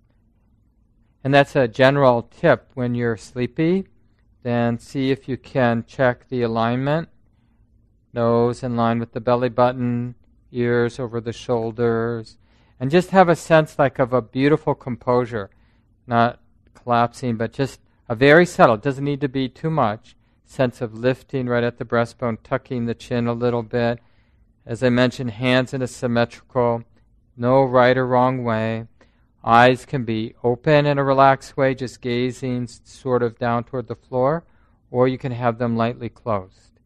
And that's a general tip. When you're sleepy, then see if you can check the alignment. Nose in line with the belly button, ears over the shoulders, and just have a sense like of a beautiful composure, not collapsing, but just a very subtle, it doesn't need to be too much, sense of lifting right at the breastbone, tucking the chin a little bit. As I mentioned, hands in a symmetrical, no right or wrong way. Eyes can be open in a relaxed way, just gazing sort of down toward the floor, or you can have them lightly closed.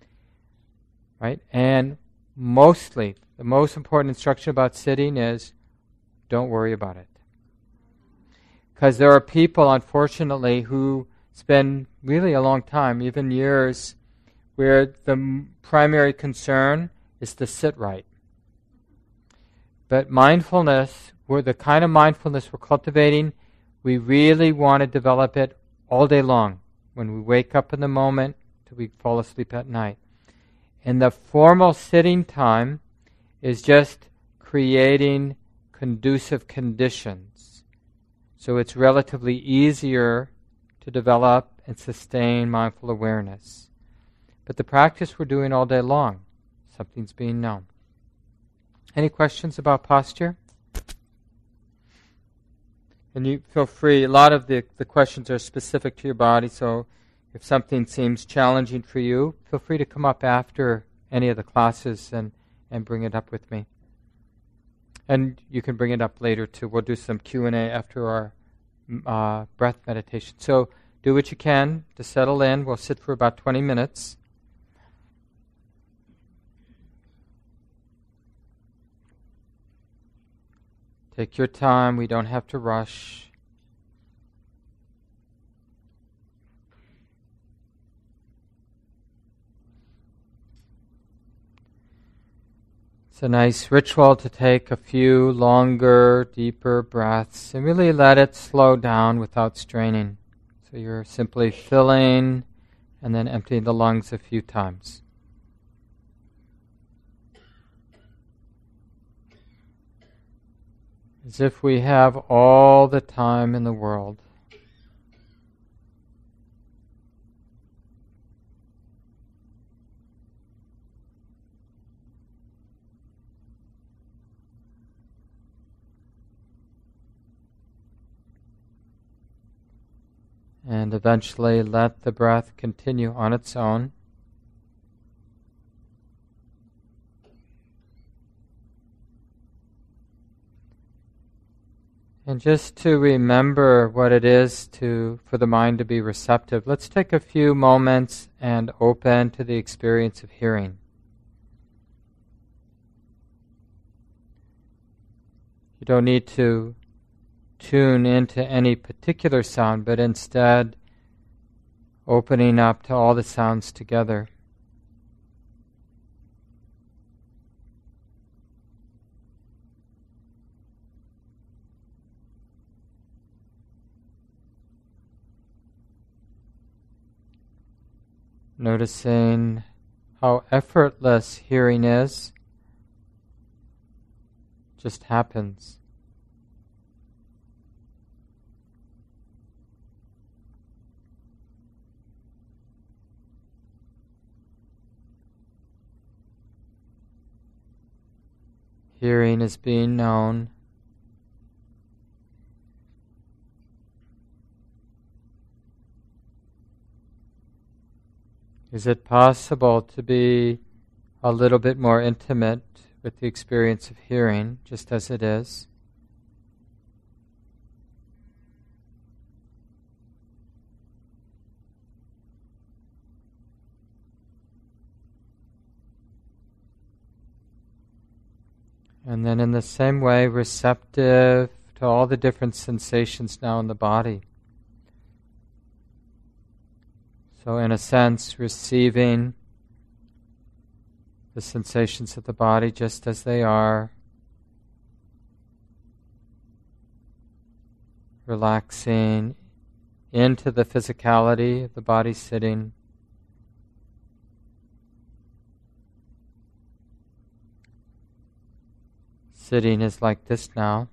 Right? And mostly, the most important instruction about sitting is don't worry about it. Because there are people, unfortunately, who spend really a long time, even years, where the m- primary concern is to sit right. But mindfulness, we're the kind of mindfulness we're cultivating, we really want to develop it all day long, when we wake up in the moment till we fall asleep at night. And the formal sitting time is just creating conducive conditions. So it's relatively easier to develop and sustain mindful awareness. But the practice we're doing all day long, something's being known. Any questions about posture? And you feel free. A lot of the, the questions are specific to your body, so if something seems challenging for you, feel free to come up after any of the classes and, and bring it up with me. And you can bring it up later too. We'll do some Q and A after our uh, breath meditation. So do what you can to settle in. We'll sit for about twenty minutes. Take your time. We don't have to rush. It's a nice ritual to take a few longer, deeper breaths and really let it slow down without straining. So you're simply filling and then emptying the lungs a few times. As if we have all the time in the world. And eventually let the breath continue on its own. And just to remember what it is to for the mind to be receptive, let's take a few moments and open to the experience of hearing. You don't need to tune into any particular sound, but instead opening up to all the sounds together. Noticing how effortless hearing is, just happens. Hearing is being known. Is it possible to be a little bit more intimate with the experience of hearing, just as it is? And then in the same way, receptive to all the different sensations now in the body. So in a sense, receiving the sensations of the body just as they are. Relaxing into the physicality of the body sitting. Sitting is like this now.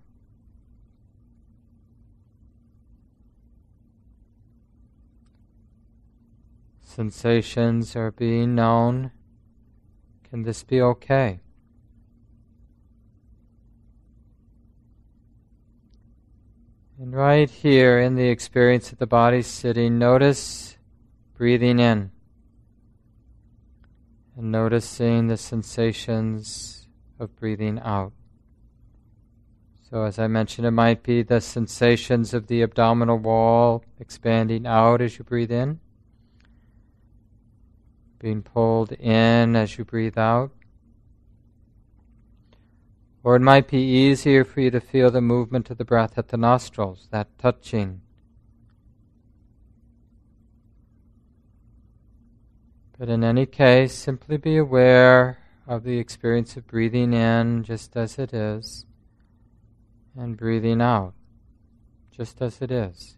Sensations are being known. Can this be okay? And right here in the experience of the body sitting, notice breathing in and noticing the sensations of breathing out. So as I mentioned, it might be the sensations of the abdominal wall expanding out as you breathe in, being pulled in as you breathe out. Or it might be easier for you to feel the movement of the breath at the nostrils, that touching. But in any case, simply be aware of the experience of breathing in just as it is, and breathing out just as it is.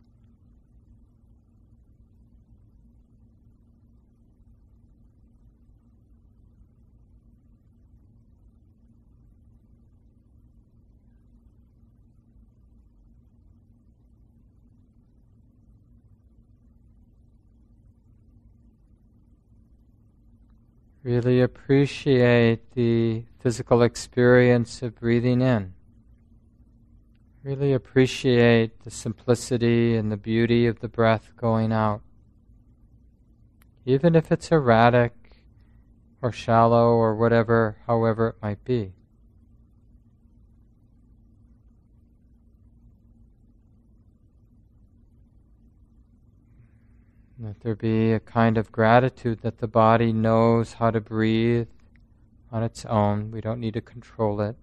Really appreciate the physical experience of breathing in. Really appreciate the simplicity and the beauty of the breath going out. Even if it's erratic or shallow or whatever, however it might be. Let there be a kind of gratitude that the body knows how to breathe on its own. We don't need to control it.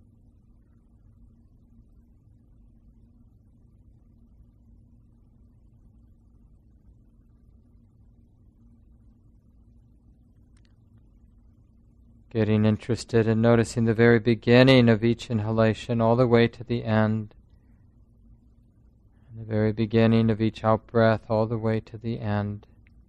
Getting interested in noticing the very beginning of each inhalation all the way to the end. And the very beginning of each out-breath all the way to the end.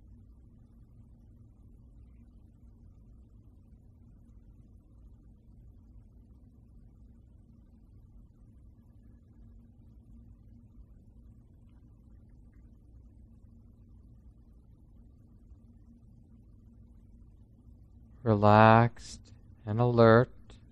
Relaxed and alert.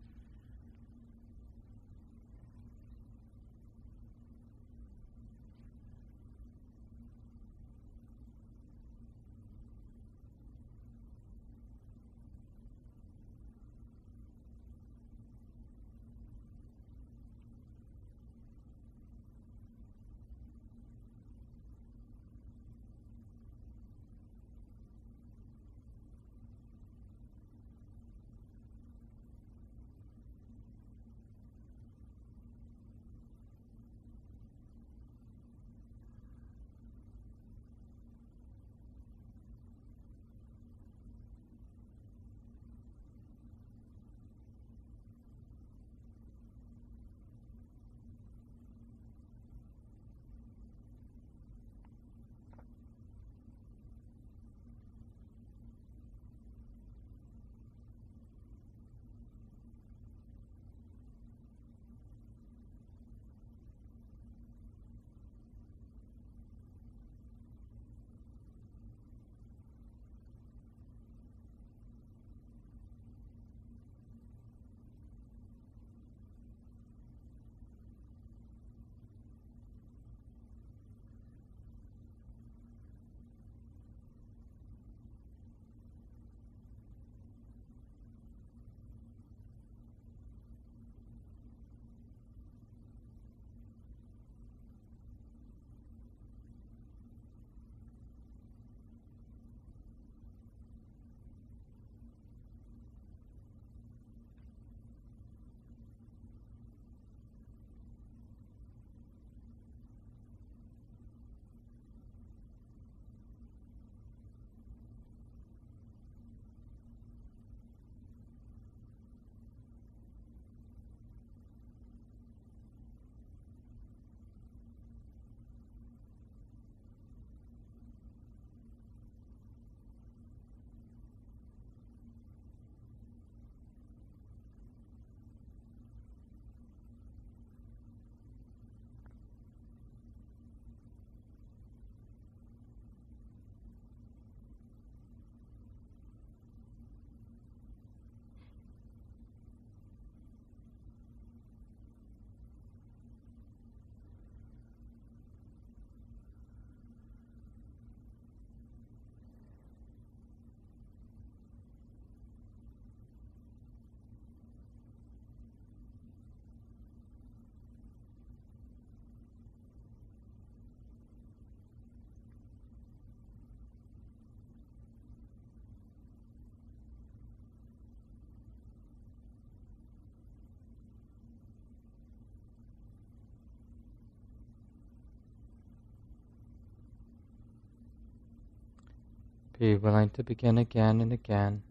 Be willing to begin again and again.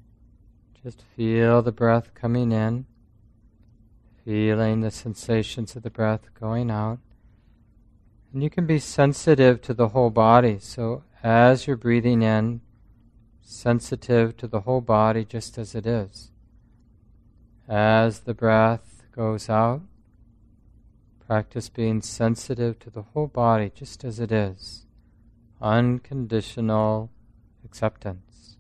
Just feel the breath coming in, feeling the sensations of the breath going out. And you can be sensitive to the whole body. So as you're breathing in, sensitive to the whole body just as it is. As the breath goes out, practice being sensitive to the whole body just as it is. Unconditional acceptance.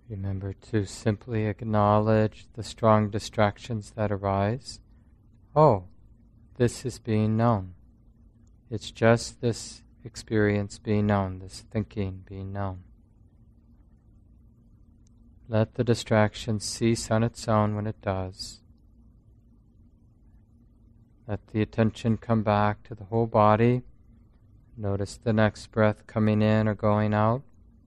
Remember to simply acknowledge the strong distractions that arise. Oh, this is being known. It's just this experience being known, this thinking being known. Let the distraction cease on its own when it does. Let the attention come back to the whole body. Notice the next breath coming in or going out.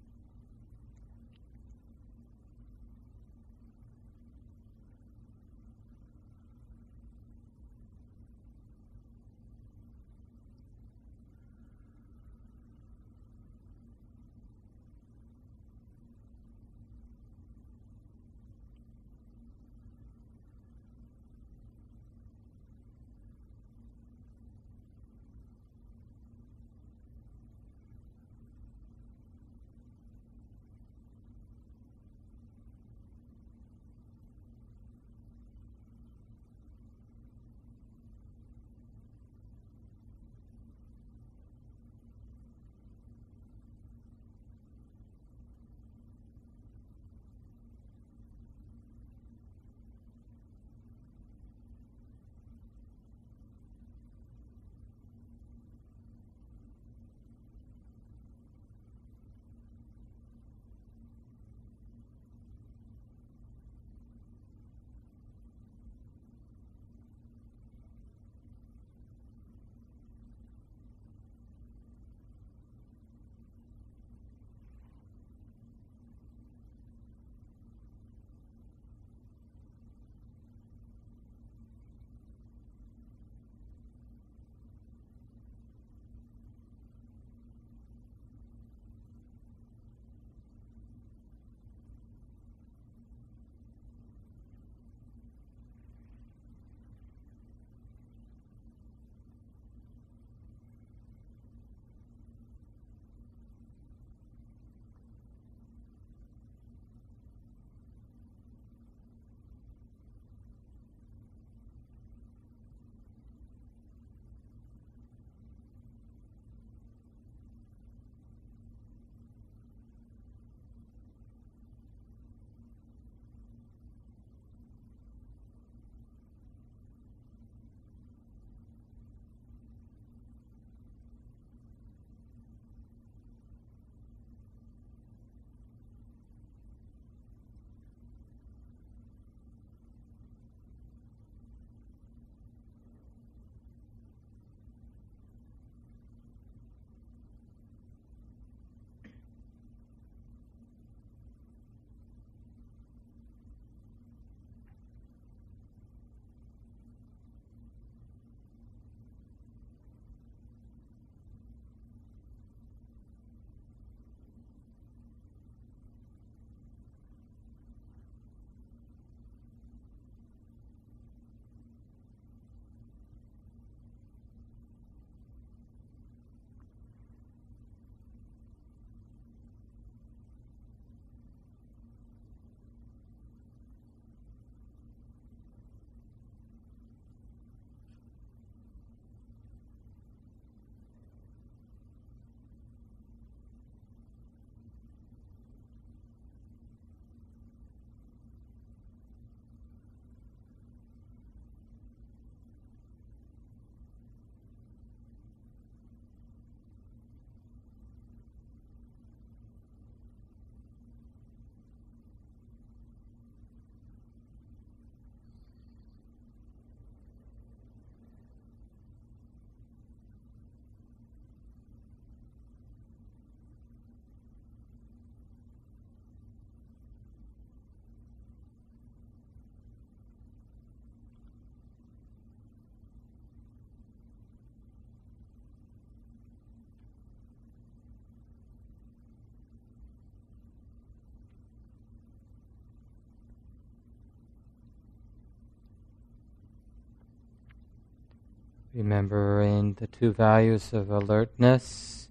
Remembering the two values of alertness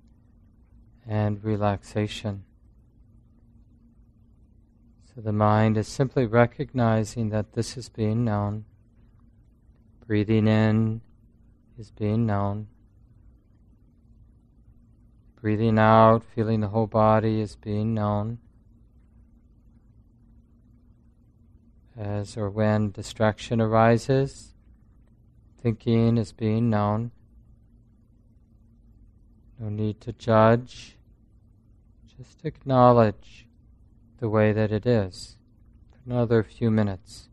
and relaxation. So the mind is simply recognizing that this is being known. Breathing in is being known. Breathing out, feeling the whole body is being known. as or when distraction arises, thinking is being known. No need to judge, just acknowledge the way that it is for another few minutes.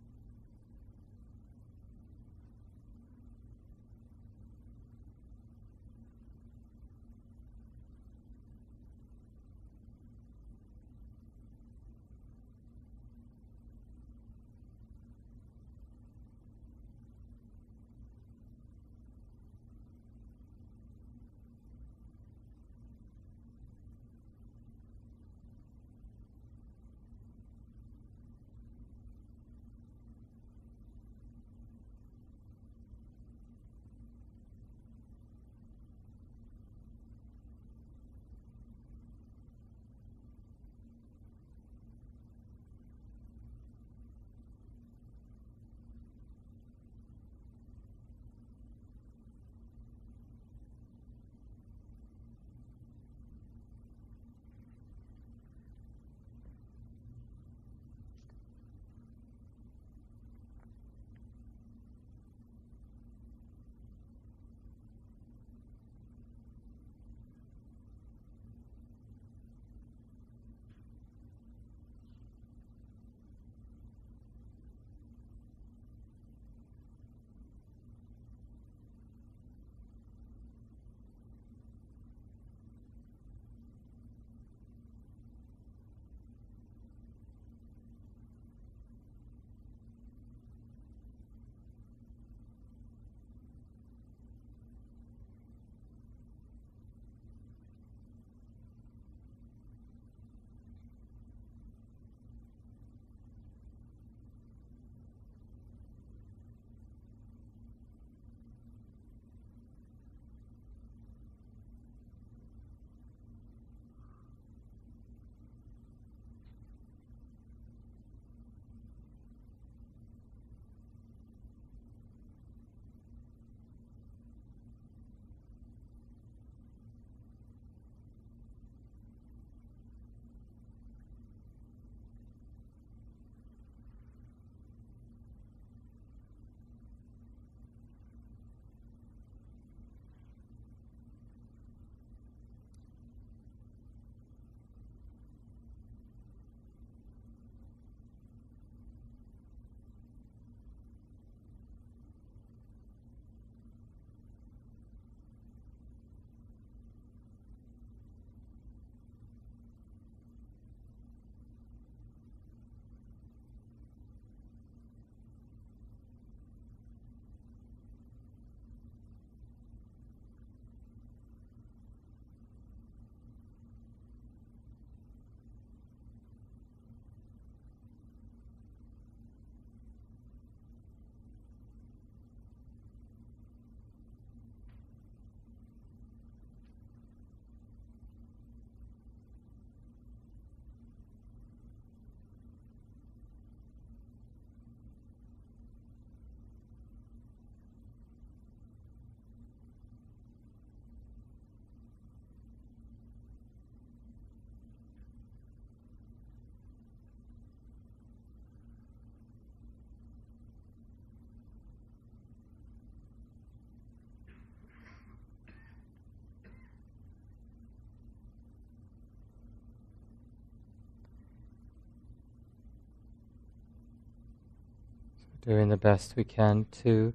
Doing the best we can to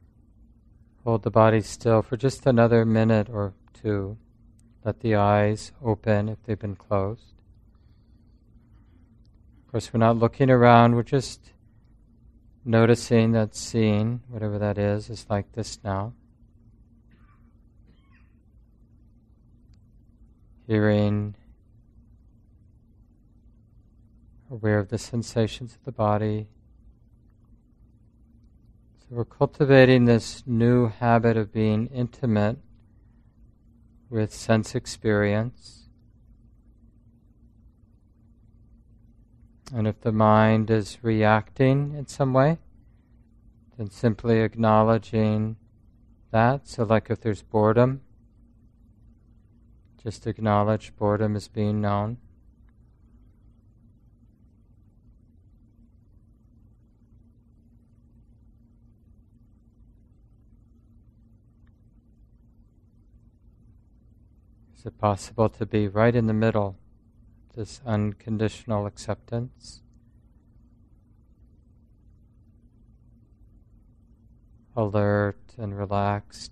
hold the body still for just another minute or two. Let the eyes open if they've been closed. Of course, we're not looking around, we're just noticing that seeing, whatever that is, is like this now. Hearing, aware of the sensations of the body. So we're cultivating this new habit of being intimate with sense experience. And if the mind is reacting in some way, then simply acknowledging that. So like if there's boredom, just acknowledge boredom as being known. Is it possible to be right in the middle, this unconditional acceptance? Alert and relaxed.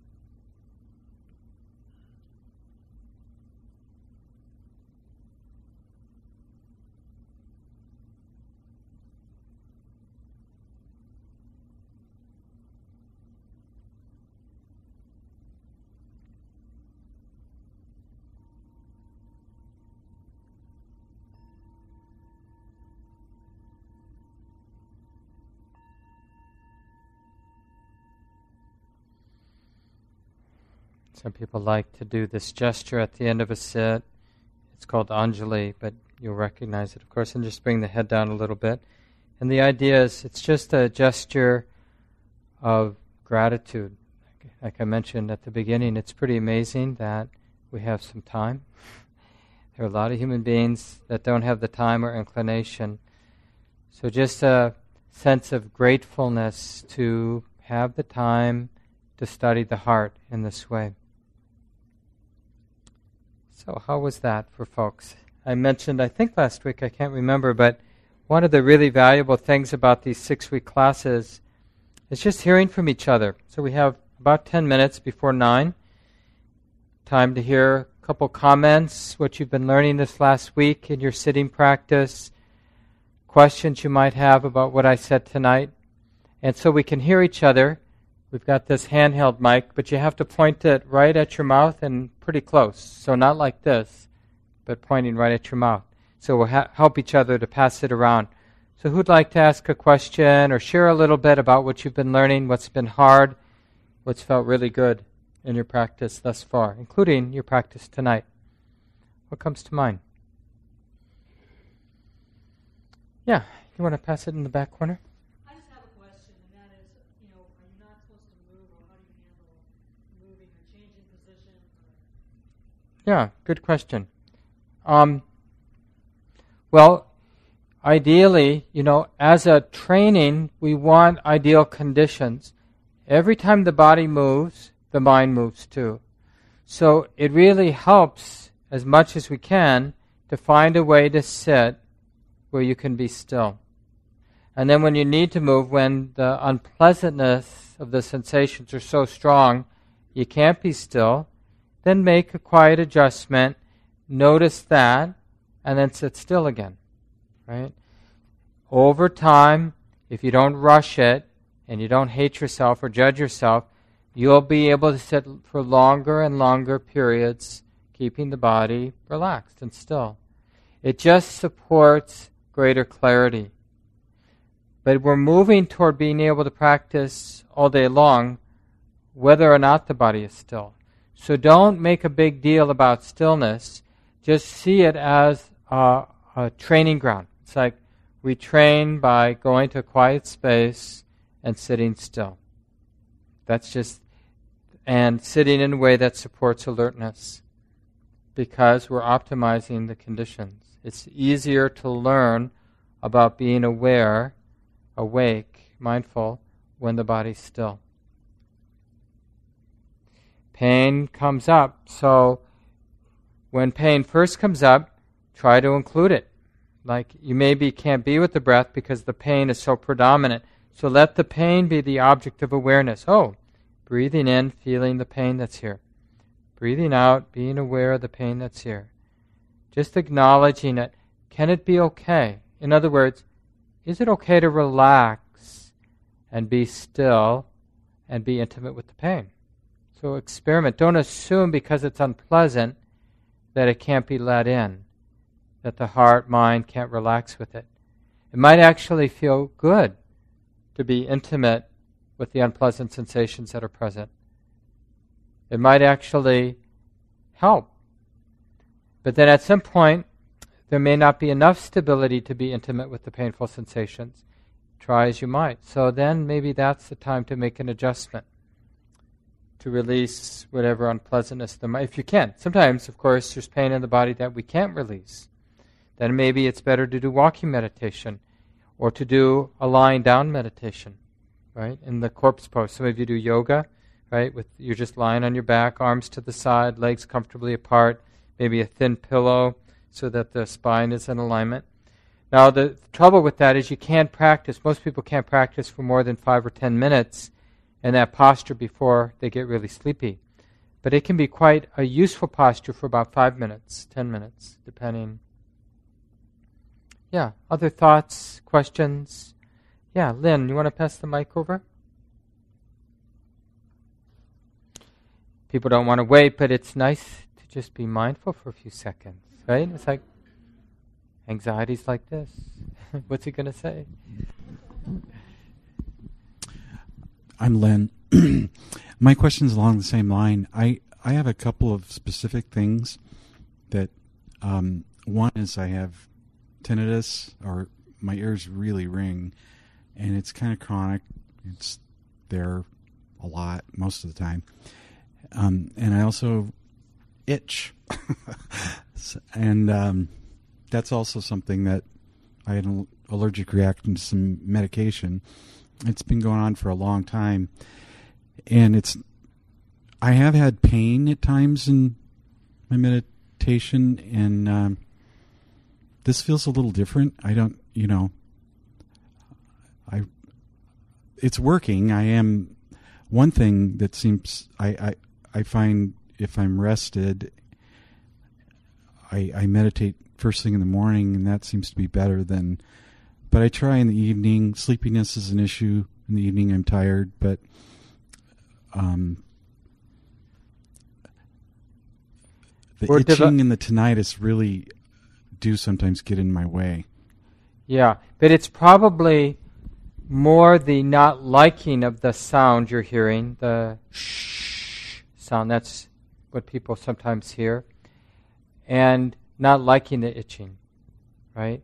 Some people like to do this gesture at the end of a sit. It's called Anjali, but you'll recognize it, of course, and just bring the head down a little bit. And the idea is it's just a gesture of gratitude. Like I mentioned at the beginning, it's pretty amazing that we have some time. There are a lot of human beings that don't have the time or inclination. So just a sense of gratefulness to have the time to study the heart in this way. So how was that for folks? I mentioned, I think last week, I can't remember, but one of the really valuable things about these six-week classes is just hearing from each other. So we have about ten minutes before nine, time to hear a couple comments, what you've been learning this last week in your sitting practice, questions you might have about what I said tonight. And so we can hear each other. We've got this handheld mic, but you have to point it right at your mouth and pretty close. So not like this, but pointing right at your mouth. So we'll ha- help each other to pass it around. So who'd like to ask a question or share a little bit about what you've been learning, what's been hard, what's felt really good in your practice thus far, including your practice tonight? What comes to mind? Yeah, you want to pass it in the back corner? Yeah, good question. Um, well, ideally, you know, as a training, we want ideal conditions. Every time the body moves, the mind moves too. So it really helps, as much as we can, to find a way to sit where you can be still. And then when you need to move, when the unpleasantness of the sensations are so strong, you can't be still, then make a quiet adjustment, notice that, and then sit still again, right? Over time, if you don't rush it, and you don't hate yourself or judge yourself, you'll be able to sit for longer and longer periods, keeping the body relaxed and still. It just supports greater clarity. But we're moving toward being able to practice all day long, whether or not the body is still. So don't make a big deal about stillness. Just see it as a, a training ground. It's like we train by going to a quiet space and sitting still. That's just, and sitting in a way that supports alertness, because we're optimizing the conditions. It's easier to learn about being aware, awake, mindful, when the body's still. Pain comes up, so when pain first comes up, try to include it. Like you maybe can't be with the breath because the pain is so predominant. So let the pain be the object of awareness. Oh, breathing in, feeling the pain that's here. Breathing out, being aware of the pain that's here. Just acknowledging it. Can it be okay? In other words, is it okay to relax and be still and be intimate with the pain? So experiment. Don't assume because it's unpleasant that it can't be let in, that the heart, mind can't relax with it. It might actually feel good to be intimate with the unpleasant sensations that are present. It might actually help. But then at some point, there may not be enough stability to be intimate with the painful sensations. Try as you might. So then maybe that's the time to make an adjustment, to release whatever unpleasantness there might, if you can. Sometimes, of course, there's pain in the body that we can't release. Then maybe it's better to do walking meditation or to do a lying down meditation, right, in the corpse pose. Some of you do yoga right? With you're just lying on your back, arms to the side, legs comfortably apart, maybe a thin pillow so that the spine is in alignment. Now, the trouble with that is you can't practice. Most people can't practice for more than five or ten minutes in that posture before they get really sleepy. But it can be quite a useful posture for about five minutes, ten minutes, depending. Yeah, other thoughts, questions? Yeah, Lynn, you want to pass the mic over? People don't want to wait, but it's nice to just be mindful for a few seconds, right? It's like anxiety's like this. What's he going to say?
I'm Len. My question's along the same line. I, I have a couple of specific things that, um, one is I have tinnitus, or my ears really ring, and it's kind of chronic. It's there a lot, most of the time. Um, and I also itch. and um, that's also something that I had an allergic reaction to some medication. It's been going on for a long time. And it's, I have had pain at times in my meditation, and um, this feels a little different. I don't, you know, I, it's working. I am, one thing that seems, I, I, I find if I'm rested, I, I meditate first thing in the morning, and that seems to be better than, but I try in the evening. Sleepiness is an issue. In the evening I'm tired, but um, the
We're
itching
devo-
and the tinnitus really do sometimes get in my way.
Yeah, but it's probably more the not liking of the sound you're hearing, the shh sound. That's what people sometimes hear. And not liking the itching, right?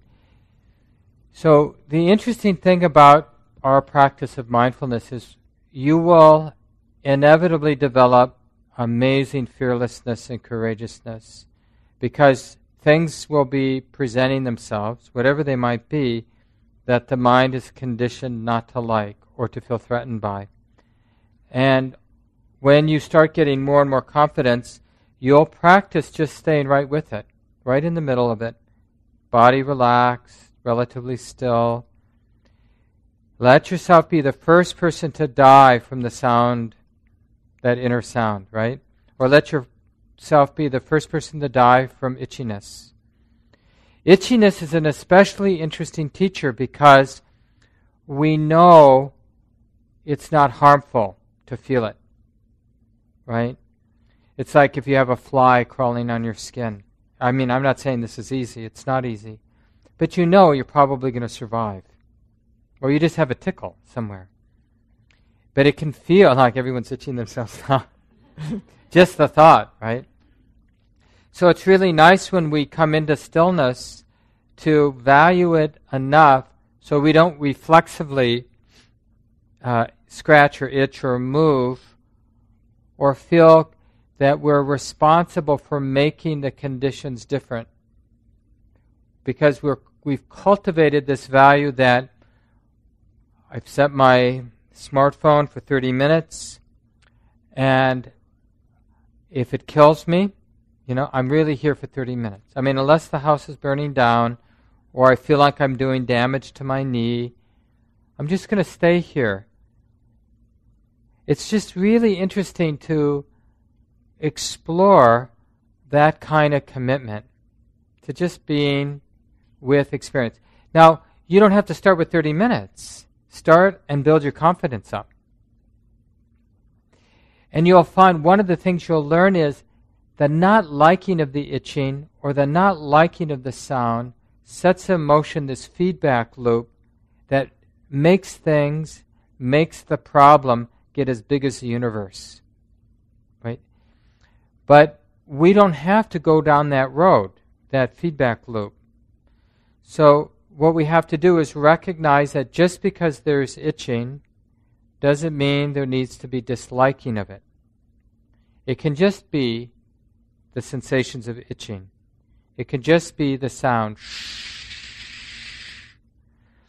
So the interesting thing about our practice of mindfulness is you will inevitably develop amazing fearlessness and courageousness, because things will be presenting themselves, whatever they might be, that the mind is conditioned not to like or to feel threatened by. And when you start getting more and more confidence, you'll practice just staying right with it, right in the middle of it. Body relaxed, relatively still. Let yourself be the first person to die from the sound, that inner sound, right? Or let yourself be the first person to die from itchiness. Itchiness is an especially interesting teacher because we know it's not harmful to feel it, right? It's like if you have a fly crawling on your skin. I mean, I'm not saying this is easy. It's not easy. But you know you're probably going to survive. Or you just have a tickle somewhere. But it can feel like everyone's itching themselves now. Just the thought, right? So it's really nice when we come into stillness to value it enough so we don't reflexively uh, scratch or itch or move or feel that we're responsible for making the conditions different. Because we're, we've cultivated this value that I've set my smartphone for thirty minutes, and if it kills me, you know, I'm really here for thirty minutes. I mean, unless the house is burning down or I feel like I'm doing damage to my knee, I'm just going to stay here. It's just really interesting to explore that kind of commitment to just being with experience. Now, you don't have to start with thirty minutes. Start and build your confidence up. And you'll find one of the things you'll learn is the not liking of the itching or the not liking of the sound sets in motion this feedback loop that makes things, makes the problem get as big as the universe. Right? But we don't have to go down that road, that feedback loop. So what we have to do is recognize that just because there's itching doesn't mean there needs to be disliking of it. It can just be the sensations of itching. It can just be the sound.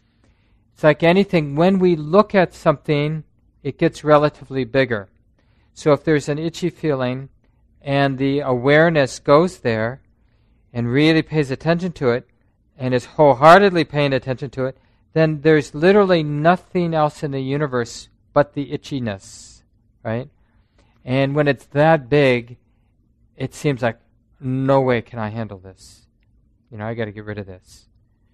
It's like anything, when we look at something, it gets relatively bigger. So if there's an itchy feeling and the awareness goes there and really pays attention to it and is wholeheartedly paying attention to it, then there's literally nothing else in the universe but the itchiness, right? And when it's that big, it seems like, no way can I handle this. You know, I got to get rid of this.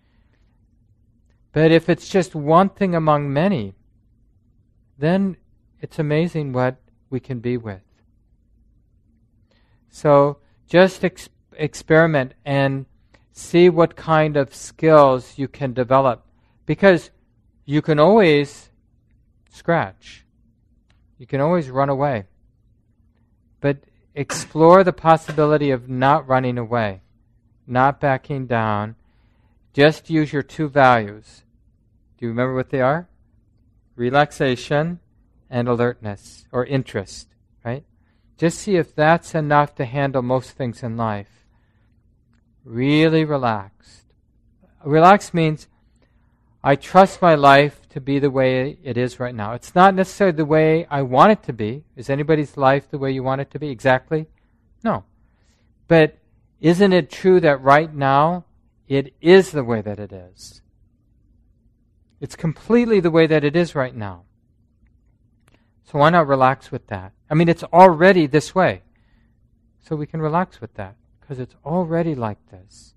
But if it's just one thing among many, then it's amazing what we can be with. So just ex- experiment and see what kind of skills you can develop. Because you can always scratch. You can always run away. But explore the possibility of not running away, not backing down. Just use your two values. Do you remember what they are? Relaxation and alertness, or interest, right? Just see if that's enough to handle most things in life. Really relaxed. Relaxed means I trust my life to be the way it is right now. It's not necessarily the way I want it to be. Is anybody's life the way you want it to be exactly? No. But isn't it true that right now it is the way that it is? It's completely the way that it is right now. So why not relax with that? I mean, it's already this way. So we can relax with that because it's already like this.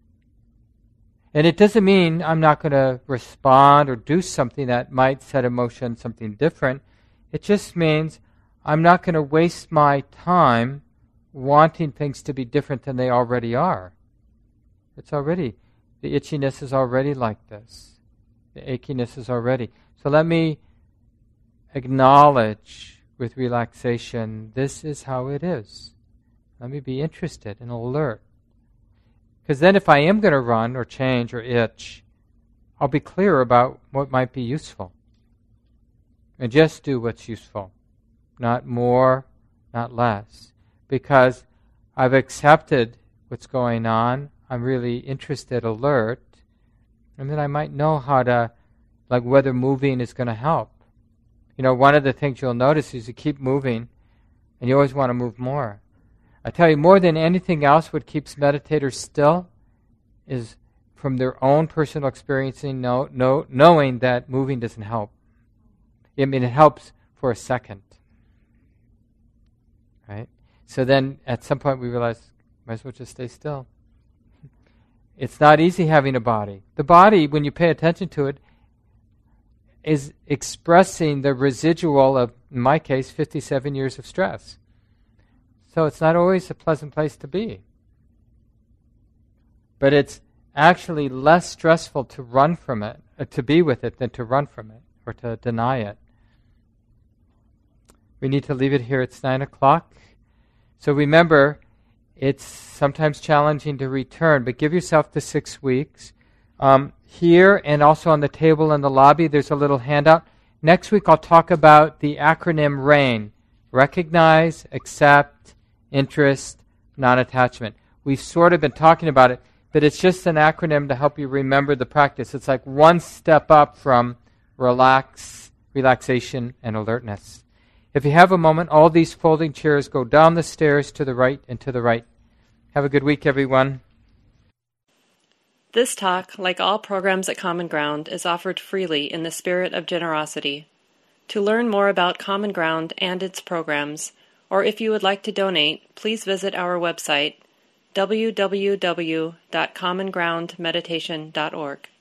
And it doesn't mean I'm not going to respond or do something that might set in motion something different. It just means I'm not going to waste my time wanting things to be different than they already are. It's already, the itchiness is already like this. The achiness is already. So let me acknowledge with relaxation, this is how it is. Let me be interested and alert. Because then if I am going to run or change or itch, I'll be clear about what might be useful. And just do what's useful. Not more, not less. Because I've accepted what's going on. I'm really interested, alert. And then I might know how to, like whether moving is going to help. You know, one of the things you'll notice is you keep moving and you always want to move more. I tell you, more than anything else, what keeps meditators still is from their own personal experiencing, know, know, knowing that moving doesn't help. I mean, it helps for a second. Right? So then at some point we realize, might as well just stay still. It's not easy having a body. The body, when you pay attention to it, is expressing the residual of, in my case, fifty-seven years of stress. So it's not always a pleasant place to be. But it's actually less stressful to run from it, uh, to be with it, than to run from it or to deny it. We need to leave it here. It's nine o'clock. So remember, it's sometimes challenging to return, but give yourself the six weeks. Um, here and also on the table in the lobby, there's a little handout. Next week I'll talk about the acronym RAIN. Recognize, accept, interest, non-attachment. We've sort of been talking about it, but it's just an acronym to help you remember the practice. It's like one step up from relax, relaxation, and alertness. If you have a moment, all these folding chairs go down the stairs to the right and to the right. Have a good week, everyone.
This talk, like all programs at Common Ground, is offered freely in the spirit of generosity. To learn more about Common Ground and its programs, or if you would like to donate, please visit our website, w w w dot common ground meditation dot org.